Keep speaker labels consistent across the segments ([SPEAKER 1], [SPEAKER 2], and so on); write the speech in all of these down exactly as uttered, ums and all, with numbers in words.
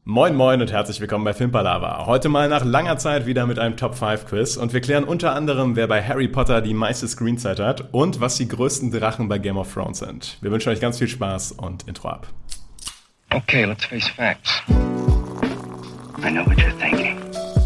[SPEAKER 1] Moin Moin und herzlich willkommen bei Filmpalava. Heute mal nach langer Zeit wieder mit einem Top fünf Quiz und wir klären unter anderem, wer bei Harry Potter die meiste Screenzeit hat und was die größten Drachen bei Game of Thrones sind. Wir wünschen euch ganz viel Spaß und Intro ab.
[SPEAKER 2] Okay, let's face facts. I know what you're thinking.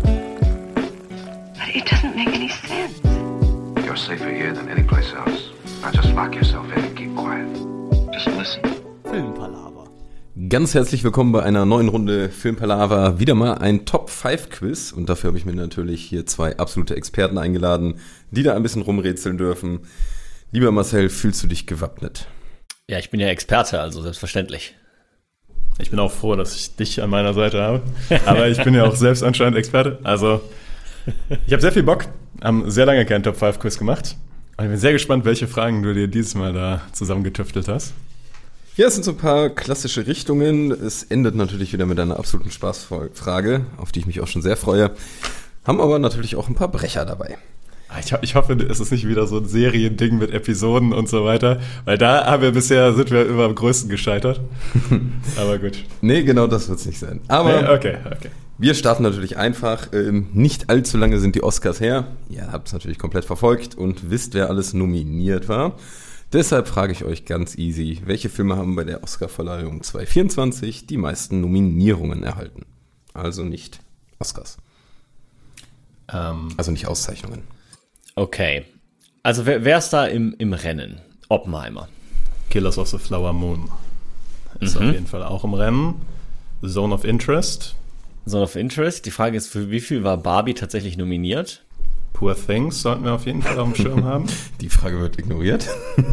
[SPEAKER 3] But it doesn't make any sense.
[SPEAKER 4] You're safer here than any place else. Now just lock yourself in and keep quiet.
[SPEAKER 2] Just listen.
[SPEAKER 5] Filmpalava. Ganz herzlich willkommen bei einer neuen Runde Filmpalava. Wieder mal ein Top fünf Quiz und dafür habe ich mir natürlich hier zwei absolute Experten eingeladen, die da ein bisschen rumrätseln dürfen. Lieber Marcel, fühlst du dich gewappnet?
[SPEAKER 6] Ja, ich bin ja Experte, also selbstverständlich.
[SPEAKER 1] Ich bin auch froh, dass ich dich an meiner Seite habe, aber ich bin ja auch selbst anscheinend Experte. Also ich habe sehr viel Bock, haben sehr lange keinen Top fünf Quiz gemacht und ich bin sehr gespannt, welche Fragen du dir dieses Mal da zusammengetüftelt hast.
[SPEAKER 5] Ja, es sind so ein paar klassische Richtungen. Es endet natürlich wieder mit einer absoluten Spaßfrage, auf die ich mich auch schon sehr freue. Haben aber natürlich auch ein paar Brecher dabei.
[SPEAKER 1] Ich, ich hoffe, es ist nicht wieder so ein Seriending mit Episoden und so weiter, weil da haben wir bisher, sind wir immer am größten gescheitert. Aber gut.
[SPEAKER 5] Nee, genau das wird es nicht sein. Aber
[SPEAKER 1] nee, okay, okay.
[SPEAKER 5] Wir starten natürlich einfach. Ähm, nicht allzu lange sind die Oscars her. Ihr habt es natürlich komplett verfolgt und wisst, wer alles nominiert war. Deshalb frage ich euch ganz easy, welche Filme haben bei der Oscarverleihung zwanzig vierundzwanzig die meisten Nominierungen erhalten? Also nicht Oscars.
[SPEAKER 6] Ähm,
[SPEAKER 5] also nicht Auszeichnungen.
[SPEAKER 6] Okay. Also wer, wer ist da im, im Rennen? Oppenheimer.
[SPEAKER 1] Killers of the Flower Moon ist
[SPEAKER 6] Mhm.
[SPEAKER 1] auf jeden Fall auch im Rennen. Zone of Interest.
[SPEAKER 6] Zone of Interest. Die Frage ist, für wie viel war Barbie tatsächlich nominiert?
[SPEAKER 1] Poor Things sollten wir auf jeden Fall auf dem Schirm haben.
[SPEAKER 5] Die Frage wird ignoriert.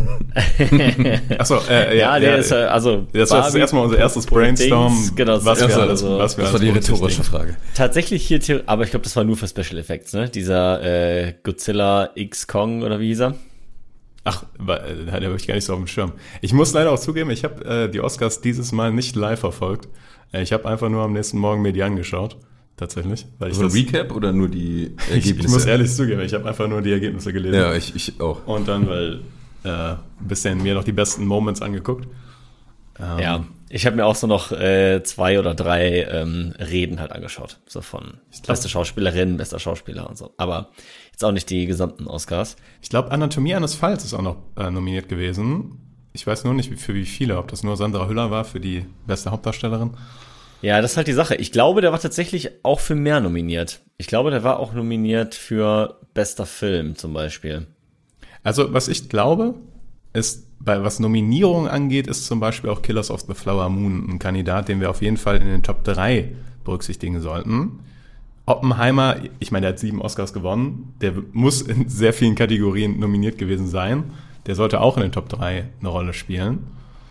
[SPEAKER 1] Achso, äh, ja,
[SPEAKER 6] ja, der
[SPEAKER 1] ja,
[SPEAKER 6] ist äh, also
[SPEAKER 1] das war jetzt erstmal unser erstes
[SPEAKER 6] Poor
[SPEAKER 1] Brainstorm,
[SPEAKER 6] Things, genau,
[SPEAKER 1] was wir
[SPEAKER 6] erste,
[SPEAKER 1] alles,
[SPEAKER 6] also,
[SPEAKER 1] was wir
[SPEAKER 5] Das war die
[SPEAKER 1] alles
[SPEAKER 5] rhetorische
[SPEAKER 1] berücksichtigen.
[SPEAKER 5] Frage.
[SPEAKER 6] tatsächlich hier, theo- aber ich glaube, das war nur für Special Effects, ne? Dieser äh, Godzilla X Kong oder wie hieß er?
[SPEAKER 1] Ach, war- äh, den habe ich gar nicht so auf dem Schirm. Ich muss leider auch zugeben, ich habe äh, die Oscars dieses Mal nicht live verfolgt. Äh, ich habe einfach nur am nächsten Morgen mir die angeschaut. Tatsächlich. Weil ich
[SPEAKER 5] So ein
[SPEAKER 1] das,
[SPEAKER 5] Recap oder nur die
[SPEAKER 1] ich,
[SPEAKER 5] Ergebnisse?
[SPEAKER 1] ich muss ehrlich zugeben, ich habe einfach nur die Ergebnisse gelesen.
[SPEAKER 5] Ja, ich, ich auch.
[SPEAKER 1] Und dann, weil äh, ein bisschen mir noch die besten Moments angeguckt. Ähm,
[SPEAKER 6] Ja, ich habe mir auch so noch äh, zwei oder drei ähm, Reden halt angeschaut. So von
[SPEAKER 1] glaub-
[SPEAKER 6] beste Schauspielerin, bester Schauspieler und so. Aber jetzt auch nicht die gesamten Oscars.
[SPEAKER 1] Ich glaube, Anatomie eines Falls ist auch noch äh, nominiert gewesen. Ich weiß nur nicht, wie- für wie viele, ob das nur Sandra Hüller war, für die beste Hauptdarstellerin.
[SPEAKER 6] Ja, das ist halt die Sache. Ich glaube, der war tatsächlich auch für mehr nominiert. Ich glaube, der war auch nominiert für bester Film zum Beispiel.
[SPEAKER 1] Also, was ich glaube, ist, bei was Nominierungen angeht, ist zum Beispiel auch Killers of the Flower Moon ein Kandidat, den wir auf jeden Fall in den Top drei berücksichtigen sollten. Oppenheimer, ich meine, der hat sieben Oscars gewonnen. Der muss in sehr vielen Kategorien nominiert gewesen sein. Der sollte auch in den Top drei eine Rolle spielen.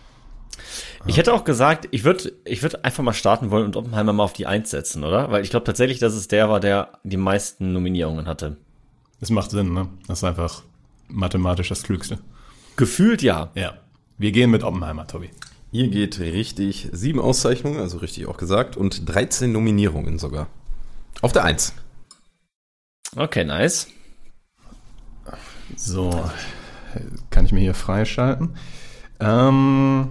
[SPEAKER 6] Ich hätte auch gesagt, ich würde ich würd einfach mal starten wollen und Oppenheimer mal auf die Eins setzen, oder? Weil ich glaube tatsächlich, dass es der war, der die meisten Nominierungen hatte.
[SPEAKER 1] Das macht Sinn, ne? Das ist einfach mathematisch das Klügste.
[SPEAKER 6] Gefühlt ja.
[SPEAKER 1] Ja. Wir gehen mit Oppenheimer, Tobi.
[SPEAKER 5] Ihr geht richtig. Sieben Auszeichnungen, also richtig auch gesagt, und dreizehn Nominierungen sogar. Auf der Eins.
[SPEAKER 6] Okay, nice.
[SPEAKER 1] So, kann ich mir hier freischalten. Ähm,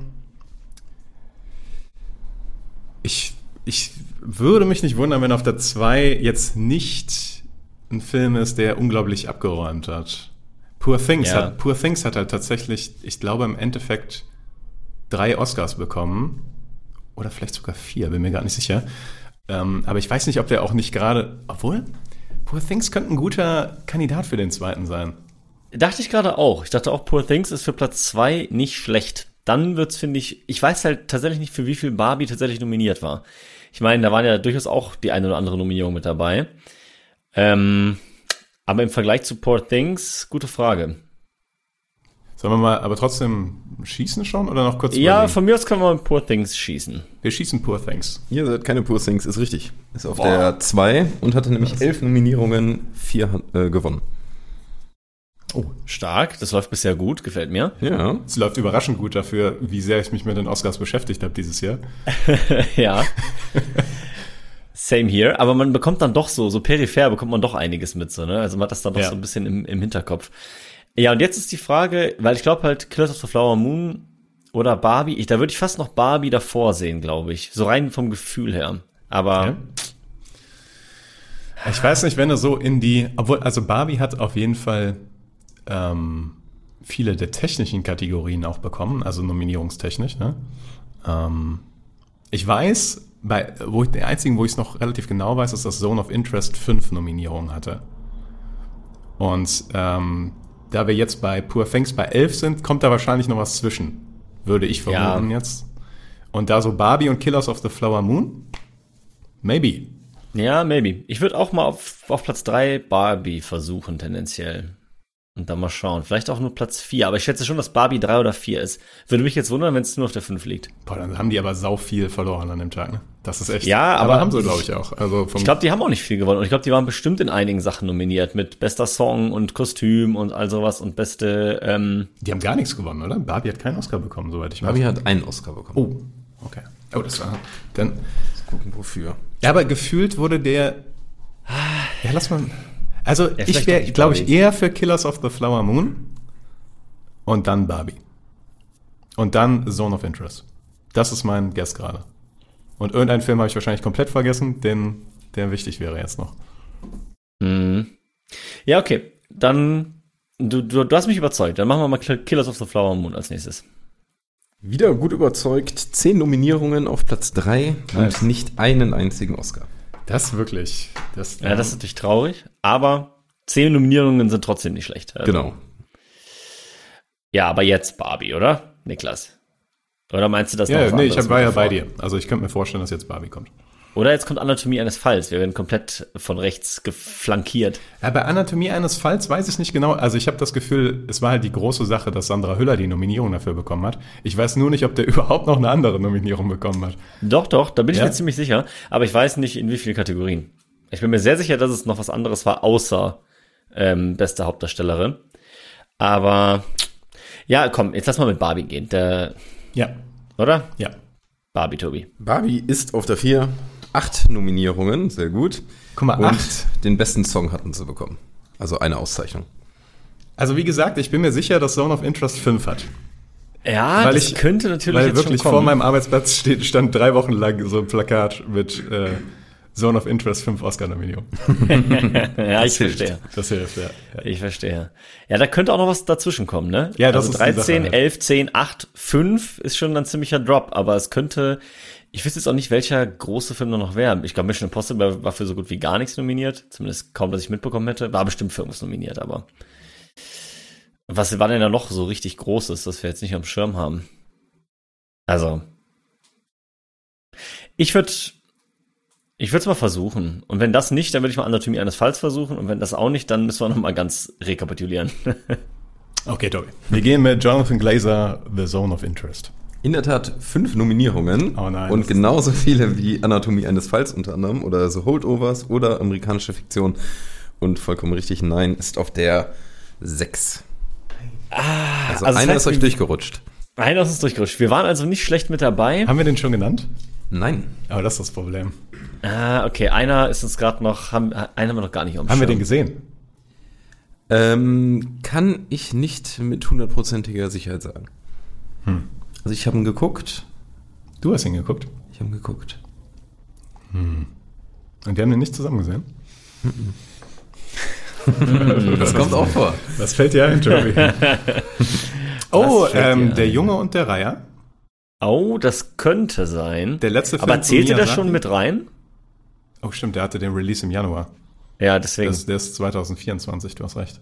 [SPEAKER 1] ich, ich würde mich nicht wundern, wenn auf der zwei jetzt nicht ein Film ist, der unglaublich abgeräumt hat. Poor Things,
[SPEAKER 6] Ja.
[SPEAKER 1] hat, Poor Things hat halt tatsächlich, ich glaube im Endeffekt drei Oscars bekommen. Oder vielleicht sogar vier, bin mir gar nicht sicher. Ähm, aber ich weiß nicht, ob der auch nicht gerade, obwohl, Poor Things könnte ein guter Kandidat für den zweiten sein.
[SPEAKER 6] Dachte ich gerade auch. Ich dachte auch, Poor Things ist für Platz zwei nicht schlecht. Dann wird's, finde ich, ich weiß halt tatsächlich nicht, für wie viel Barbie tatsächlich nominiert war. Ich meine, da waren ja durchaus auch die eine oder andere Nominierung mit dabei. Ähm, aber im Vergleich zu Poor Things, gute Frage.
[SPEAKER 1] Sollen wir mal aber trotzdem schießen schon oder noch kurz
[SPEAKER 6] Ja,
[SPEAKER 1] überlegen?
[SPEAKER 6] von mir aus können wir mit Poor Things schießen.
[SPEAKER 1] Wir schießen Poor Things.
[SPEAKER 5] Ihr seid keine Poor Things, ist richtig. Ist auf
[SPEAKER 1] Boah.
[SPEAKER 5] der zwei und hatte nämlich elf Nominierungen, vier äh, gewonnen.
[SPEAKER 6] Oh, stark. Das läuft bisher gut, gefällt mir.
[SPEAKER 5] Ja.
[SPEAKER 1] Es läuft überraschend gut dafür, wie sehr ich mich mit den Oscars beschäftigt habe dieses Jahr.
[SPEAKER 6] Ja. Same here. Aber man bekommt dann doch so, so peripher bekommt man doch einiges mit, so, ne? Also man hat das dann doch
[SPEAKER 1] Ja.
[SPEAKER 6] so ein bisschen im, im Hinterkopf. Ja, und jetzt ist die Frage, weil ich glaube halt Killers of the Flower Moon oder Barbie, ich, da würde ich fast noch Barbie davor sehen, glaube ich. So rein vom Gefühl her. Aber
[SPEAKER 1] Ja. Ich weiß nicht, wenn er so in die, obwohl, also Barbie hat auf jeden Fall ähm, viele der technischen Kategorien auch bekommen, also nominierungstechnisch. Ne? Ähm, ich weiß, bei, wo ich, der einzigen, wo ich es noch relativ genau weiß, ist, dass Zone of Interest fünf Nominierungen hatte. Und ähm, da wir jetzt bei Poor Things bei elf sind, kommt da wahrscheinlich noch was zwischen, würde ich vermuten
[SPEAKER 6] Ja.
[SPEAKER 1] jetzt. Und da so Barbie und Killers of the Flower Moon, maybe.
[SPEAKER 6] ja, maybe. Ich würde auch mal auf, auf Platz drei Barbie versuchen, tendenziell. Und dann mal schauen. Vielleicht auch nur Platz vier. Aber ich schätze schon, dass Barbie drei oder vier ist. Würde mich jetzt wundern, wenn es nur auf der fünf liegt.
[SPEAKER 1] Boah, dann haben die aber sau viel verloren an dem Tag, ne? Das ist echt.
[SPEAKER 6] Ja, aber
[SPEAKER 1] haben sie,
[SPEAKER 6] ich-
[SPEAKER 1] glaube ich, auch. Also vom
[SPEAKER 6] Ich glaube, die haben auch nicht viel gewonnen. Und ich glaube, die waren bestimmt in einigen Sachen nominiert. Mit bester Song und Kostüm und all sowas und beste, ähm,
[SPEAKER 1] die haben gar nichts gewonnen, oder? Barbie hat keinen Oscar bekommen, soweit ich weiß.
[SPEAKER 5] Barbie hat einen Oscar bekommen.
[SPEAKER 1] Oh, okay. Oh, das war. Dann.
[SPEAKER 5] Mal gucken, wofür.
[SPEAKER 1] Ja, aber gefühlt wurde der. Ja, lass mal. Also,
[SPEAKER 6] vielleicht
[SPEAKER 1] ich
[SPEAKER 6] doch
[SPEAKER 1] wäre,
[SPEAKER 6] nicht
[SPEAKER 1] glaube ich,
[SPEAKER 6] Barbie.
[SPEAKER 1] eher für Killers of the Flower Moon. Und dann Barbie. Und dann Zone of Interest. Das ist mein Guess gerade. Und irgendeinen Film habe ich wahrscheinlich komplett vergessen, den, der wichtig wäre jetzt noch.
[SPEAKER 6] Mhm. Ja, okay. Dann, du, du, du hast mich überzeugt. Dann machen wir mal Killers of the Flower Moon als nächstes.
[SPEAKER 5] Wieder gut überzeugt. Zehn Nominierungen auf Platz drei
[SPEAKER 1] Nice.
[SPEAKER 5] und nicht einen einzigen Oscar.
[SPEAKER 1] Das wirklich. Das,
[SPEAKER 6] Ja, das ist natürlich traurig, aber zehn Nominierungen sind trotzdem nicht schlecht. Also,
[SPEAKER 5] Genau.
[SPEAKER 6] Ja, aber jetzt Barbie, oder? Niklas? Oder meinst du das noch?
[SPEAKER 1] Ja,
[SPEAKER 6] was
[SPEAKER 1] nee, ich
[SPEAKER 6] anderes
[SPEAKER 1] hab, war ja
[SPEAKER 6] mit
[SPEAKER 1] bei
[SPEAKER 6] davor?
[SPEAKER 1] dir. Also ich könnte mir vorstellen, dass jetzt Barbie kommt.
[SPEAKER 6] Oder jetzt kommt Anatomie eines Falls. Wir werden komplett von rechts geflankiert.
[SPEAKER 1] Ja, bei Anatomie eines Falls weiß ich nicht genau. Also ich habe das Gefühl, es war halt die große Sache, dass Sandra Hüller die Nominierung dafür bekommen hat. Ich weiß nur nicht, ob der überhaupt noch eine andere Nominierung bekommen hat.
[SPEAKER 6] Doch, doch, da bin ich
[SPEAKER 1] Ja?
[SPEAKER 6] mir ziemlich sicher. Aber ich weiß nicht, in wie vielen Kategorien. Ich bin mir sehr sicher, dass es noch was anderes war, außer ähm, beste Hauptdarstellerin. Aber ja, komm, jetzt lass mal mit Barbie gehen. Der,
[SPEAKER 1] Ja,
[SPEAKER 6] oder?
[SPEAKER 1] ja.
[SPEAKER 6] Barbie, Tobi.
[SPEAKER 5] Barbie ist auf der vier. Acht Nominierungen, sehr gut.
[SPEAKER 1] Guck mal,
[SPEAKER 5] Und
[SPEAKER 1] acht.
[SPEAKER 5] den besten Song hatten sie bekommen. Also eine Auszeichnung.
[SPEAKER 1] Also wie gesagt, ich bin mir sicher, dass Zone of Interest fünf hat.
[SPEAKER 6] Ja,
[SPEAKER 1] Weil
[SPEAKER 6] das
[SPEAKER 1] ich-
[SPEAKER 6] könnte natürlich
[SPEAKER 1] Weil
[SPEAKER 6] jetzt
[SPEAKER 1] wirklich
[SPEAKER 6] schon
[SPEAKER 1] vor
[SPEAKER 6] kommen.
[SPEAKER 1] meinem Arbeitsplatz steht, stand drei Wochen lang so ein Plakat mit äh, Zone of Interest fünf Oscar-Nominierungen.
[SPEAKER 6] Ja, ich
[SPEAKER 5] hilft.
[SPEAKER 6] verstehe.
[SPEAKER 1] Das hilft, ja. ja.
[SPEAKER 6] Ich verstehe. Ja, da könnte auch noch was dazwischen kommen, ne?
[SPEAKER 1] Ja, das
[SPEAKER 6] also
[SPEAKER 1] ist die Sache
[SPEAKER 6] dreizehn,
[SPEAKER 1] halt.
[SPEAKER 6] elf, zehn, acht, fünf ist schon ein ziemlicher Drop, aber es könnte, ich wüsste jetzt auch nicht, welcher große Film da noch wäre. Ich glaube, Mission Impossible war für so gut wie gar nichts nominiert. Zumindest kaum, dass ich mitbekommen hätte. War bestimmt für irgendwas nominiert, aber was war denn da noch so richtig Großes, das wir jetzt nicht am Schirm haben? Also, ich würde ich würde es mal versuchen. Und wenn das nicht, dann würde ich mal Anatomie eines Falls versuchen. Und wenn das auch nicht, dann müssen wir noch mal ganz rekapitulieren.
[SPEAKER 1] Okay, Tobi. Wir gehen mit Jonathan Glazer, The Zone of Interest.
[SPEAKER 5] In der Tat fünf Nominierungen
[SPEAKER 1] Oh nein,
[SPEAKER 5] und
[SPEAKER 1] das ist-
[SPEAKER 5] genauso viele wie Anatomie eines Falls unter anderem oder so Holdovers oder amerikanische Fiktion. Und vollkommen richtig, nein, ist auf der sechs. Ah, also,
[SPEAKER 6] also das
[SPEAKER 5] einer
[SPEAKER 6] heißt,
[SPEAKER 5] ist euch
[SPEAKER 6] wir-
[SPEAKER 5] durchgerutscht.
[SPEAKER 6] Einer ist uns durchgerutscht. Wir waren also nicht schlecht mit dabei.
[SPEAKER 1] Haben wir den schon genannt?
[SPEAKER 5] Nein.
[SPEAKER 1] Aber das ist das Problem.
[SPEAKER 6] Ah, okay. Einer ist uns gerade noch, haben, einen haben wir noch gar nicht am
[SPEAKER 1] Haben wir
[SPEAKER 6] Schirm.
[SPEAKER 1] den gesehen?
[SPEAKER 5] Ähm, kann ich nicht mit hundertprozentiger Sicherheit sagen.
[SPEAKER 1] Hm.
[SPEAKER 5] Also ich habe ihn geguckt.
[SPEAKER 1] Du hast ihn geguckt.
[SPEAKER 5] Ich habe ihn geguckt.
[SPEAKER 1] Und wir haben den nicht zusammen gesehen?
[SPEAKER 5] Das kommt auch vor.
[SPEAKER 1] Was fällt dir ein, Tobi? Oh,
[SPEAKER 6] Was fällt dir
[SPEAKER 1] ähm,
[SPEAKER 6] ein?
[SPEAKER 1] der Junge und der Reiher.
[SPEAKER 6] Oh, das könnte sein.
[SPEAKER 1] Der letzte Film
[SPEAKER 6] Aber
[SPEAKER 1] von
[SPEAKER 6] zählte das
[SPEAKER 1] Miyazaki?
[SPEAKER 6] schon mit rein?
[SPEAKER 1] Oh, stimmt, der hatte den Release im Januar.
[SPEAKER 6] Ja, deswegen.
[SPEAKER 1] Das, der ist zwanzig vierundzwanzig, du hast recht.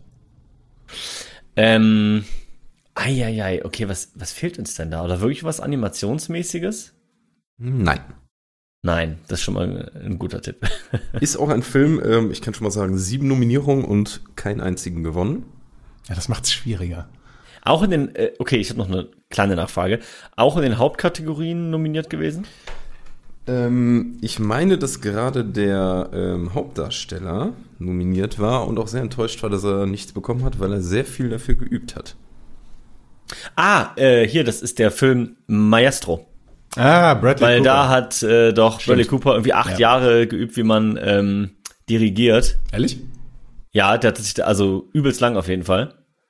[SPEAKER 6] Ähm, eieiei, okay, was, was fehlt uns denn da? Oder wirklich was Animationsmäßiges?
[SPEAKER 5] Nein.
[SPEAKER 6] Nein, das ist schon mal ein guter Tipp.
[SPEAKER 5] Ist auch ein Film, ähm, ich kann schon mal sagen, sieben Nominierungen und keinen einzigen gewonnen.
[SPEAKER 1] Ja, das macht's schwieriger.
[SPEAKER 6] Auch in den, äh, okay, ich habe noch eine kleine Nachfrage. Auch in den Hauptkategorien nominiert gewesen?
[SPEAKER 5] Ähm, ich meine, dass gerade der ähm, Hauptdarsteller nominiert war und auch sehr enttäuscht war, dass er nichts bekommen hat, weil er sehr viel dafür geübt hat.
[SPEAKER 6] Ah, äh, hier, das ist der Film Maestro.
[SPEAKER 1] Ah, Bradley
[SPEAKER 6] Weil
[SPEAKER 1] Cooper.
[SPEAKER 6] da hat äh, doch Bradley Cooper irgendwie acht
[SPEAKER 1] Ja.
[SPEAKER 6] Jahre geübt, wie man ähm, dirigiert.
[SPEAKER 1] Ehrlich?
[SPEAKER 6] Ja, der hat sich da, also übelst lang auf jeden Fall.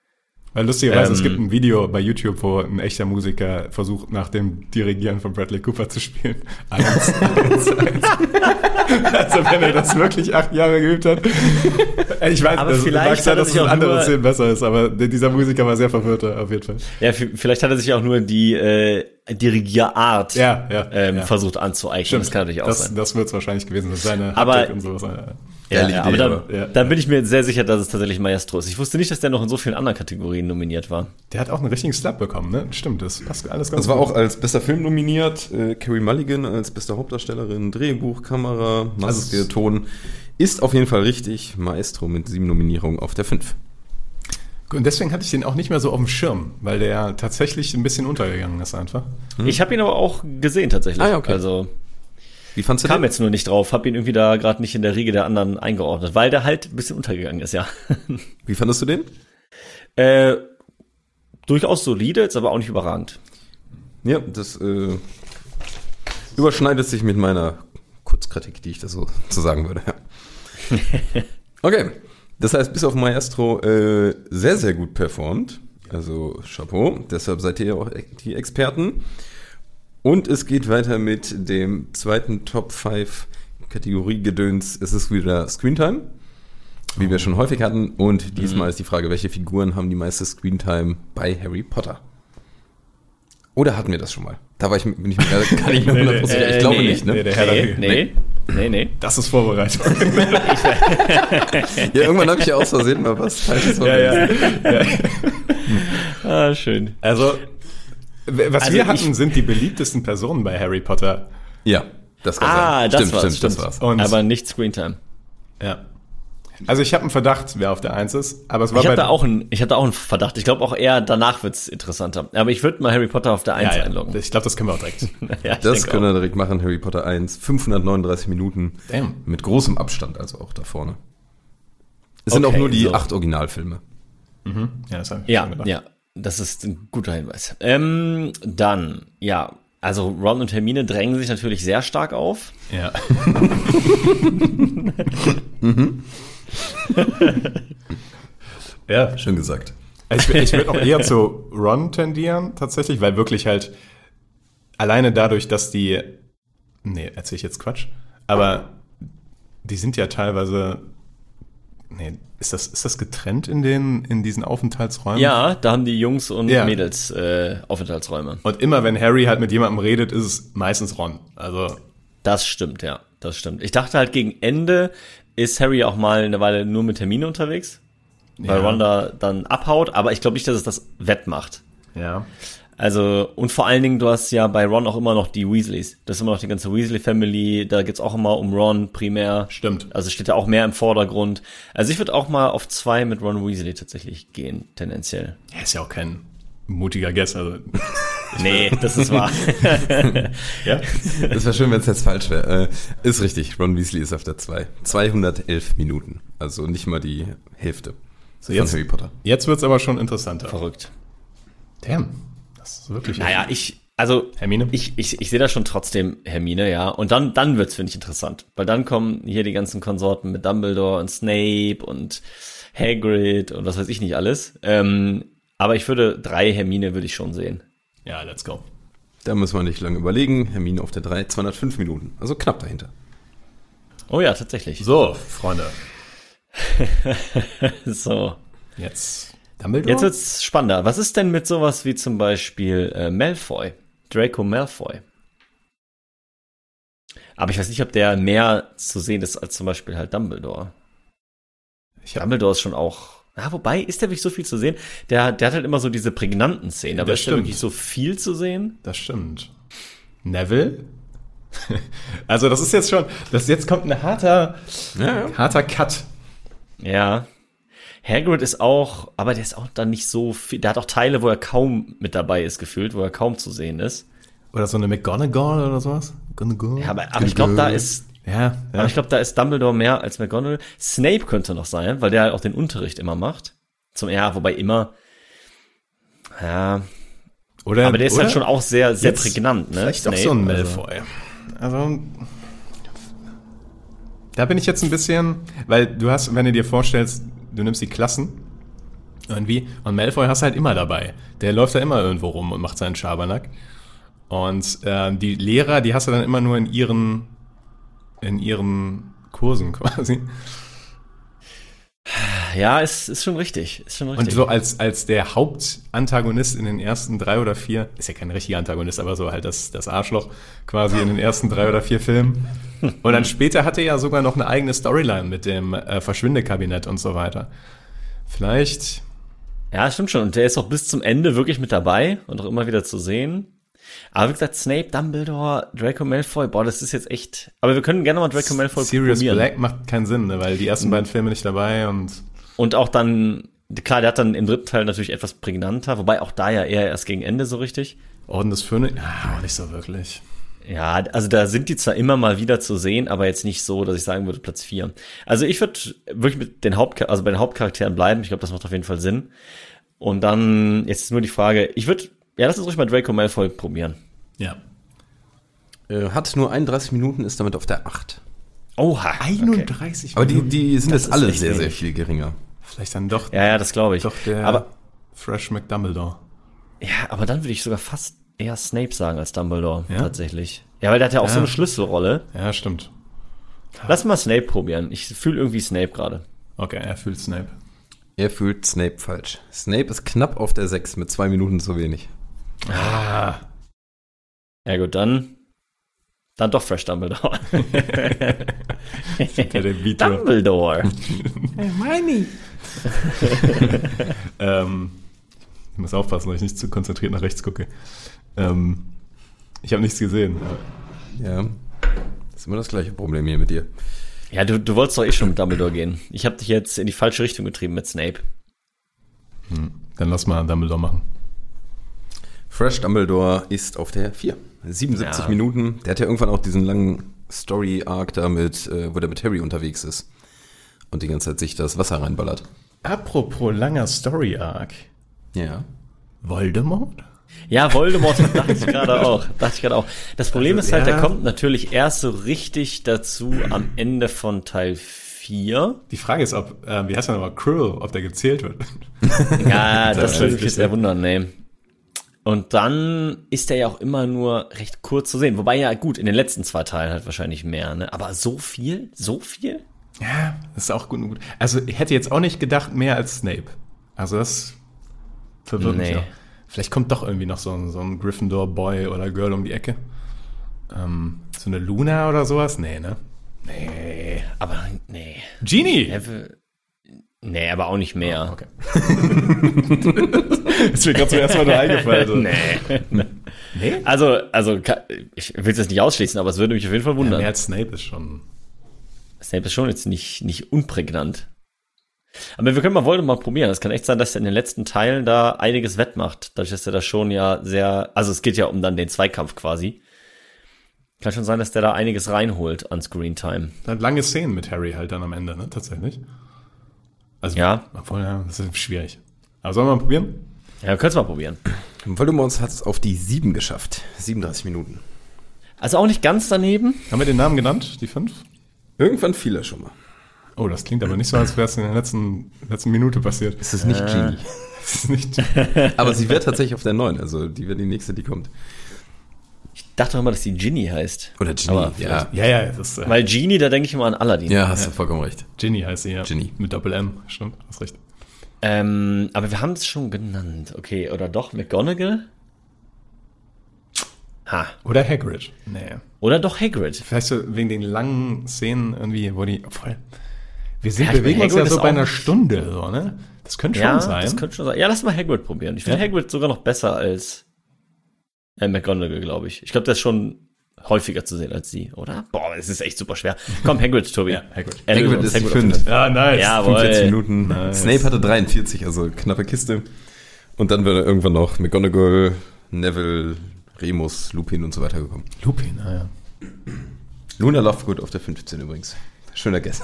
[SPEAKER 1] Weil lustigerweise,
[SPEAKER 6] Ähm.
[SPEAKER 1] es gibt ein Video bei YouTube, wo ein echter Musiker versucht, nach dem Dirigieren von Bradley Cooper zu spielen. Eins, eins, eins. Also wenn er das wirklich acht Jahre geübt hat. Ich weiß,
[SPEAKER 6] Aber
[SPEAKER 1] das
[SPEAKER 6] vielleicht
[SPEAKER 1] mag sein,
[SPEAKER 6] hat er
[SPEAKER 1] dass es
[SPEAKER 6] sich
[SPEAKER 1] in
[SPEAKER 6] auch
[SPEAKER 1] anderen
[SPEAKER 6] nur-
[SPEAKER 1] Szenen besser ist, aber dieser Musiker war sehr verwirrt, auf jeden Fall.
[SPEAKER 6] Ja, v- vielleicht hat er sich auch nur die äh, Dirigierart
[SPEAKER 1] Ja, ja,
[SPEAKER 6] ähm,
[SPEAKER 1] ja.
[SPEAKER 6] versucht anzueignen. Das kann natürlich auch
[SPEAKER 1] das,
[SPEAKER 6] sein.
[SPEAKER 1] Das wird es wahrscheinlich gewesen sein, seine
[SPEAKER 6] Aber-
[SPEAKER 1] Haptik und sowas.
[SPEAKER 6] Ja,
[SPEAKER 5] Geile
[SPEAKER 6] ja,
[SPEAKER 5] Idee,
[SPEAKER 6] aber dann,
[SPEAKER 5] aber-
[SPEAKER 1] ja,
[SPEAKER 6] dann
[SPEAKER 1] ja.
[SPEAKER 6] bin ich mir sehr sicher, dass es tatsächlich Maestro ist. Ich wusste nicht, dass der noch in so vielen anderen Kategorien nominiert war.
[SPEAKER 1] Der hat auch einen richtigen Slap bekommen, ne? Stimmt, das passt alles ganz
[SPEAKER 5] Das war
[SPEAKER 1] gut.
[SPEAKER 5] auch als bester Film nominiert, äh, Carey Mulligan als beste Hauptdarstellerin, Drehbuch, Kamera, Maske,
[SPEAKER 1] Also-
[SPEAKER 5] Ton. Ist auf jeden Fall richtig. Maestro mit sieben Nominierungen auf der fünf.
[SPEAKER 1] Und deswegen hatte ich den auch nicht mehr so auf dem Schirm, weil der tatsächlich ein bisschen untergegangen ist einfach.
[SPEAKER 6] Ich habe ihn aber auch gesehen tatsächlich.
[SPEAKER 5] Ah, ja, okay.
[SPEAKER 6] Also
[SPEAKER 5] Wie fandst du
[SPEAKER 6] kam
[SPEAKER 5] den?
[SPEAKER 6] jetzt nur nicht drauf, habe ihn irgendwie da gerade nicht in der Riege der anderen eingeordnet, weil der halt ein bisschen untergegangen ist, ja.
[SPEAKER 5] Wie fandest du den?
[SPEAKER 6] äh, durchaus solide, jetzt aber auch nicht überragend.
[SPEAKER 5] Ja, das äh, überschneidet sich mit meiner Kurzkritik, die ich da so zu sagen würde. Ja. Okay, das heißt, bis auf Maestro äh, sehr, sehr gut performt. Also Chapeau, deshalb seid ihr ja auch die Experten. Und es geht weiter mit dem zweiten Top fünf Kategorie-Gedöns. Es ist wieder Screentime, wie wir schon häufig hatten. Und diesmal ist die Frage, welche Figuren haben die meiste Screentime bei Harry Potter? Oder hatten wir das schon mal? Da war ich, bin ich mir gar gar nicht mehr hundertprozentig. Ich glaube
[SPEAKER 6] nee,
[SPEAKER 5] nicht, ne?
[SPEAKER 1] nee, der Herr der
[SPEAKER 6] Nee,
[SPEAKER 1] Ringe.
[SPEAKER 6] nee, nee, nee.
[SPEAKER 1] Das ist Vorbereitung.
[SPEAKER 5] Ja, irgendwann habe ich ja aus Versehen mal was Falsches
[SPEAKER 1] ja,
[SPEAKER 5] vergessen.
[SPEAKER 1] ja.
[SPEAKER 6] Ah, schön.
[SPEAKER 1] Also, w- was
[SPEAKER 6] Also
[SPEAKER 1] wir
[SPEAKER 6] ich-
[SPEAKER 1] hatten, sind die beliebtesten Personen bei Harry Potter.
[SPEAKER 5] Ja, das kann
[SPEAKER 6] Ah,
[SPEAKER 5] sein.
[SPEAKER 6] das
[SPEAKER 5] Stimmt,
[SPEAKER 6] war's,
[SPEAKER 5] stimmt,
[SPEAKER 6] stimmt.
[SPEAKER 5] das war's.
[SPEAKER 1] Und
[SPEAKER 6] Aber nicht Screentime.
[SPEAKER 1] ja. Also ich habe einen Verdacht, wer auf der Eins ist, aber es war
[SPEAKER 6] Ich habe
[SPEAKER 1] bei
[SPEAKER 6] da auch einen, ich hatte auch einen Verdacht. Ich glaube auch eher danach wird's interessanter. Aber ich würde mal Harry Potter auf der Eins
[SPEAKER 1] ja, ja.
[SPEAKER 6] einloggen.
[SPEAKER 1] Ich glaube, das können wir auch direkt.
[SPEAKER 6] Ja, ich
[SPEAKER 5] Das
[SPEAKER 6] denke
[SPEAKER 5] können
[SPEAKER 6] auch.
[SPEAKER 5] wir direkt machen. Harry Potter eins, fünfhundertneununddreißig Minuten.
[SPEAKER 1] Damn.
[SPEAKER 5] Mit großem Abstand, also auch da vorne. Es sind
[SPEAKER 6] Okay,
[SPEAKER 5] auch nur die
[SPEAKER 6] so.
[SPEAKER 5] acht Originalfilme.
[SPEAKER 1] Ja, das hab ich
[SPEAKER 6] Ja,
[SPEAKER 1] schon gedacht.
[SPEAKER 6] ja, das ist ein guter Hinweis. Ähm, dann, ja, also Ron und Hermine drängen sich natürlich sehr stark auf.
[SPEAKER 1] Ja. ja.
[SPEAKER 5] Schön gesagt.
[SPEAKER 1] Ich, ich würde auch eher zu Ron tendieren, tatsächlich, weil wirklich halt alleine dadurch, dass die, nee, erzähle ich jetzt Quatsch, aber die sind ja teilweise, nee, ist das, ist das getrennt in den, in diesen Aufenthaltsräumen?
[SPEAKER 6] Ja, da haben die Jungs und
[SPEAKER 1] Ja.
[SPEAKER 6] Mädels äh, Aufenthaltsräume.
[SPEAKER 1] Und immer wenn Harry halt mit jemandem redet, ist es meistens Ron. Also,
[SPEAKER 6] Das stimmt, ja, das stimmt. Ich dachte halt, gegen Ende ist Harry auch mal eine Weile nur mit Hermine unterwegs, weil
[SPEAKER 1] Ja.
[SPEAKER 6] Ron da dann abhaut, aber ich glaube nicht, dass es das wettmacht.
[SPEAKER 1] ja.
[SPEAKER 6] Also, und vor allen Dingen, du hast ja bei Ron auch immer noch die Weasleys. Das ist immer noch die ganze Weasley-Family. Da geht's auch immer um Ron primär.
[SPEAKER 1] Stimmt.
[SPEAKER 6] Also steht da auch mehr im Vordergrund. Also ich würde auch mal auf zwei mit Ron Weasley tatsächlich gehen, tendenziell.
[SPEAKER 1] Er ist ja auch kein mutiger Guess, also.
[SPEAKER 6] Nee, das ist wahr.
[SPEAKER 1] Ja.
[SPEAKER 5] Das wäre schön, wenn es jetzt falsch wäre. Äh, ist richtig, Ron Weasley ist auf der zwei. zweihundertelf Minuten. Also nicht mal die Hälfte
[SPEAKER 1] So,
[SPEAKER 5] von
[SPEAKER 1] jetzt,
[SPEAKER 5] Harry Potter.
[SPEAKER 1] jetzt wird's aber schon interessanter.
[SPEAKER 6] Verrückt.
[SPEAKER 1] Damn. Das ist wirklich.
[SPEAKER 6] Naja, ich, also,
[SPEAKER 1] Hermine?
[SPEAKER 6] ich, ich, ich sehe da schon trotzdem Hermine, ja. Und dann, dann wird's, finde ich, interessant. Weil dann kommen hier die ganzen Konsorten mit Dumbledore und Snape und Hagrid und was weiß ich nicht alles. Ähm, aber ich würde drei Hermine würde ich schon sehen.
[SPEAKER 1] Ja, let's go.
[SPEAKER 5] Da muss man nicht lange überlegen. Hermine auf der drei, zweihundertfünf Minuten. Also knapp dahinter.
[SPEAKER 6] Oh ja, tatsächlich.
[SPEAKER 1] So, Freunde.
[SPEAKER 6] So.
[SPEAKER 1] Jetzt Dumbledore?
[SPEAKER 6] Jetzt wird's spannender. Was ist denn mit sowas wie zum Beispiel äh, Malfoy? Draco Malfoy. Aber ich weiß nicht, ob der mehr zu sehen ist als zum Beispiel halt Dumbledore.
[SPEAKER 1] Ich hab,
[SPEAKER 6] Dumbledore ist schon auch. Ah, wobei, ist der wirklich so viel zu sehen? Der, der hat halt immer so diese prägnanten Szenen, aber
[SPEAKER 1] Das
[SPEAKER 6] ist der
[SPEAKER 1] stimmt.
[SPEAKER 6] wirklich so viel zu sehen?
[SPEAKER 1] das stimmt. Neville? Also, das ist jetzt schon, das jetzt kommt ein harter,
[SPEAKER 5] Ja, ja.
[SPEAKER 1] harter Cut.
[SPEAKER 6] Ja. Hagrid ist auch, aber der ist auch dann nicht so viel. Der hat auch Teile, wo er kaum mit dabei ist, gefühlt, wo er kaum zu sehen ist.
[SPEAKER 1] Oder so eine McGonagall oder sowas? McGonagall?
[SPEAKER 6] Ja, aber, aber ich glaube, da ist,
[SPEAKER 1] Ja, ja.
[SPEAKER 6] aber ich glaube, da ist Dumbledore mehr als McGonagall. Snape könnte noch sein, weil der halt auch den Unterricht immer macht. Zum, ja, wobei immer, ja,
[SPEAKER 1] oder,
[SPEAKER 6] aber der ist
[SPEAKER 1] oder?
[SPEAKER 6] halt schon auch sehr, sehr
[SPEAKER 1] Jetzt
[SPEAKER 6] prägnant, ne?
[SPEAKER 1] Vielleicht auch
[SPEAKER 6] Snape,
[SPEAKER 1] so ein
[SPEAKER 6] also-
[SPEAKER 1] Malfoy. Also, da bin ich jetzt ein bisschen, weil du hast, wenn du dir vorstellst, du nimmst die Klassen Irgendwie. Und Malfoy hast du halt immer dabei. Der läuft da immer irgendwo rum und macht seinen Schabernack. Und äh, die Lehrer, die hast du dann immer nur in ihren in ihren Kursen quasi.
[SPEAKER 6] Ja, ist, ist schon richtig. Ist schon richtig.
[SPEAKER 1] Und so als, als der Hauptantagonist in den ersten drei oder vier, ist ja kein richtiger Antagonist, aber so halt das, das Arschloch quasi in den ersten drei oder vier Filmen. Und dann später hatte er ja sogar noch eine eigene Storyline mit dem äh, Verschwindekabinett und so weiter. Vielleicht.
[SPEAKER 6] Ja, stimmt schon. Und der ist auch bis zum Ende wirklich mit dabei und auch immer wieder zu sehen. Aber wie gesagt, Snape, Dumbledore, Draco Malfoy, boah, das ist jetzt echt... Aber wir können gerne mal Draco Malfoy
[SPEAKER 1] Sirius
[SPEAKER 6] probieren.
[SPEAKER 1] Black macht keinen Sinn, ne, weil die ersten beiden Filme nicht dabei und...
[SPEAKER 6] Und auch dann, klar, der hat dann im dritten Teil natürlich etwas prägnanter, wobei auch da ja eher erst gegen Ende so richtig.
[SPEAKER 1] Orden des Phönix, ja, auch nicht so wirklich.
[SPEAKER 6] Ja, also da sind die zwar immer mal wieder zu sehen, aber jetzt nicht so, dass ich sagen würde, Platz vier. Also ich würde wirklich mit den Haupt, also bei den Hauptcharakteren bleiben. Ich glaube, das macht auf jeden Fall Sinn. Und dann, jetzt ist nur die Frage, ich würde, ja, lass uns ruhig mal Draco Malfoy probieren.
[SPEAKER 1] Ja.
[SPEAKER 5] Äh, hat nur einunddreißig Minuten, ist damit auf der acht.
[SPEAKER 6] Oha.
[SPEAKER 1] einunddreißig
[SPEAKER 5] Aber die, die sind
[SPEAKER 6] Das
[SPEAKER 5] jetzt
[SPEAKER 6] ist
[SPEAKER 5] alle
[SPEAKER 6] echt
[SPEAKER 5] sehr, sehr
[SPEAKER 6] wenig.
[SPEAKER 5] viel geringer.
[SPEAKER 1] Vielleicht dann doch,
[SPEAKER 6] Ja, ja, das glaube ich.
[SPEAKER 1] doch der
[SPEAKER 6] aber,
[SPEAKER 1] Fresh McDumbledore.
[SPEAKER 6] ja, aber dann würde ich sogar fast eher Snape sagen als Dumbledore,
[SPEAKER 1] Ja?
[SPEAKER 6] tatsächlich. Ja, weil der hat ja auch
[SPEAKER 1] Ja.
[SPEAKER 6] so eine Schlüsselrolle.
[SPEAKER 1] Ja, stimmt.
[SPEAKER 6] Lass mal Snape probieren. Ich fühle irgendwie Snape gerade.
[SPEAKER 1] Okay, er fühlt Snape.
[SPEAKER 5] Er fühlt Snape falsch. Snape ist knapp auf der sechs mit zwei Minuten zu wenig.
[SPEAKER 1] Ah,
[SPEAKER 6] Ja gut, dann dann doch Fresh Dumbledore.
[SPEAKER 1] der den Beat droppt.
[SPEAKER 6] Dumbledore.
[SPEAKER 1] ähm, ich muss aufpassen, dass ich nicht zu konzentriert nach rechts gucke. Ähm, ich habe nichts gesehen.
[SPEAKER 5] Ja, das ist immer das gleiche Problem hier mit dir.
[SPEAKER 6] Ja, du, du wolltest doch eh schon mit Dumbledore gehen. Ich habe dich jetzt in die falsche Richtung getrieben mit Snape.
[SPEAKER 1] Hm, dann lass mal Dumbledore machen.
[SPEAKER 5] Fresh Dumbledore ist auf der vier. siebenundsiebzig
[SPEAKER 6] Ja.
[SPEAKER 5] Minuten. Der hat ja irgendwann auch diesen langen Story-Arc da mit, äh, wo der mit Harry unterwegs ist. Und die ganze Zeit sich das Wasser reinballert.
[SPEAKER 1] Apropos langer Story-Arc.
[SPEAKER 5] Ja.
[SPEAKER 1] Voldemort?
[SPEAKER 6] Ja, Voldemort dachte ich gerade auch. Dachte ich gerade auch. Das Problem
[SPEAKER 1] Also,
[SPEAKER 6] ist halt,
[SPEAKER 1] ja.
[SPEAKER 6] der kommt natürlich erst so richtig dazu am Ende von Teil vier.
[SPEAKER 1] Die Frage ist, ob, äh, wie heißt er nochmal, Krill, ob der gezählt wird.
[SPEAKER 6] Ja, das
[SPEAKER 1] Das
[SPEAKER 6] würde
[SPEAKER 1] ist
[SPEAKER 6] mich sehr wundern, nee. Und dann ist er ja auch immer nur recht kurz zu sehen. Wobei ja, gut, in den letzten zwei Teilen halt wahrscheinlich mehr, ne? Aber so viel? So viel?
[SPEAKER 1] Ja, das ist auch gut und gut. Also ich hätte jetzt auch nicht gedacht, mehr als Snape. Also das verwirrt mich
[SPEAKER 6] Nee.
[SPEAKER 1] auch. Vielleicht kommt doch irgendwie noch so ein, so ein Gryffindor-Boy oder Girl um die Ecke. Ähm, so eine Luna oder sowas? Nee, ne? Nee.
[SPEAKER 6] Aber, nee.
[SPEAKER 1] Genie!
[SPEAKER 6] Neville- Nee, aber auch nicht mehr.
[SPEAKER 1] Okay. Ist mir gerade zum ersten Mal nur eingefallen. So.
[SPEAKER 6] Nee.
[SPEAKER 1] Nee?
[SPEAKER 6] Also, also, ka- ich will es jetzt nicht ausschließen, aber es würde mich auf jeden Fall
[SPEAKER 1] Ja,
[SPEAKER 6] wundern.
[SPEAKER 1] mehr als Snape ist schon...
[SPEAKER 6] Snape ist schon jetzt nicht, nicht unprägnant. Aber wir können mal Voldemort probieren. Es kann echt sein, dass er in den letzten Teilen da einiges wettmacht. Dadurch, dass er da schon ja sehr, also es geht ja um dann den Zweikampf quasi. Kann schon sein, dass der da einiges reinholt an Screentime.
[SPEAKER 1] Hat lange Szenen mit Harry halt dann am Ende, ne? Tatsächlich. Also,
[SPEAKER 6] Ja.
[SPEAKER 1] Obwohl, ja, das ist schwierig. Aber sollen wir mal probieren?
[SPEAKER 6] Ja, wir können es mal probieren.
[SPEAKER 5] Voldemort hat es auf die sieben geschafft. siebenunddreißig Minuten.
[SPEAKER 6] Also auch nicht ganz daneben.
[SPEAKER 1] Haben wir den Namen genannt, die fünf?
[SPEAKER 5] Irgendwann fiel er schon mal.
[SPEAKER 1] Oh, das klingt aber nicht so, als wäre es in der letzten, letzten Minute passiert.
[SPEAKER 5] Es ist nicht Genie.
[SPEAKER 1] Das ist nicht...
[SPEAKER 5] Aber sie wäre tatsächlich auf der neun. Also die wäre die nächste, die kommt.
[SPEAKER 6] Ich dachte auch immer, dass die Ginny heißt.
[SPEAKER 5] Oder Genie,
[SPEAKER 6] Aber
[SPEAKER 5] ja.
[SPEAKER 1] Ja, ja, das ist... Äh,
[SPEAKER 6] Weil Genie, da denke ich immer an Aladdin.
[SPEAKER 5] Ja, hast du vollkommen recht.
[SPEAKER 1] Ginny heißt sie, ja.
[SPEAKER 5] Ginny.
[SPEAKER 1] Mit Doppel-M, stimmt, hast recht.
[SPEAKER 6] Ähm, aber wir haben es schon genannt. Okay, oder doch McGonagall? Ha.
[SPEAKER 1] Oder Hagrid. Nee.
[SPEAKER 6] Oder doch Hagrid.
[SPEAKER 1] Vielleicht so wegen den langen Szenen irgendwie, wo die... Voll. Wir sind,
[SPEAKER 6] Ja, ich
[SPEAKER 1] bewegen
[SPEAKER 6] meine,
[SPEAKER 1] uns ja
[SPEAKER 6] Hagrid
[SPEAKER 1] so
[SPEAKER 6] ist
[SPEAKER 1] bei
[SPEAKER 6] auch-
[SPEAKER 1] einer Stunde, so, ne? Das könnte schon
[SPEAKER 6] Ja,
[SPEAKER 1] sein.
[SPEAKER 6] das könnte schon sein. Ja, lass mal Hagrid probieren. Ich finde
[SPEAKER 1] Ja.
[SPEAKER 6] Hagrid sogar noch besser als äh, McGonagall, glaube ich. Ich glaube, der ist schon häufiger zu sehen als sie, oder? Boah, es ist echt super schwer. Komm, Hagrid, Tobi.
[SPEAKER 1] Ja, Hagrid.
[SPEAKER 6] Er löst
[SPEAKER 5] Hagrid
[SPEAKER 6] uns
[SPEAKER 5] ist die
[SPEAKER 6] auf
[SPEAKER 5] fünf.
[SPEAKER 6] jeden Fall.
[SPEAKER 1] Ja, nice.
[SPEAKER 6] Ja,
[SPEAKER 5] fünfundvierzig
[SPEAKER 6] Jawohl.
[SPEAKER 5] Minuten.
[SPEAKER 1] Nice.
[SPEAKER 5] Snape hatte dreiundvierzig, also knappe Kiste. Und dann wäre irgendwann noch McGonagall, Neville, Remus, Lupin und so weiter gekommen.
[SPEAKER 1] Lupin, ah, ja.
[SPEAKER 5] Luna Lovegood auf der fünfzehn übrigens. Schöner Guess.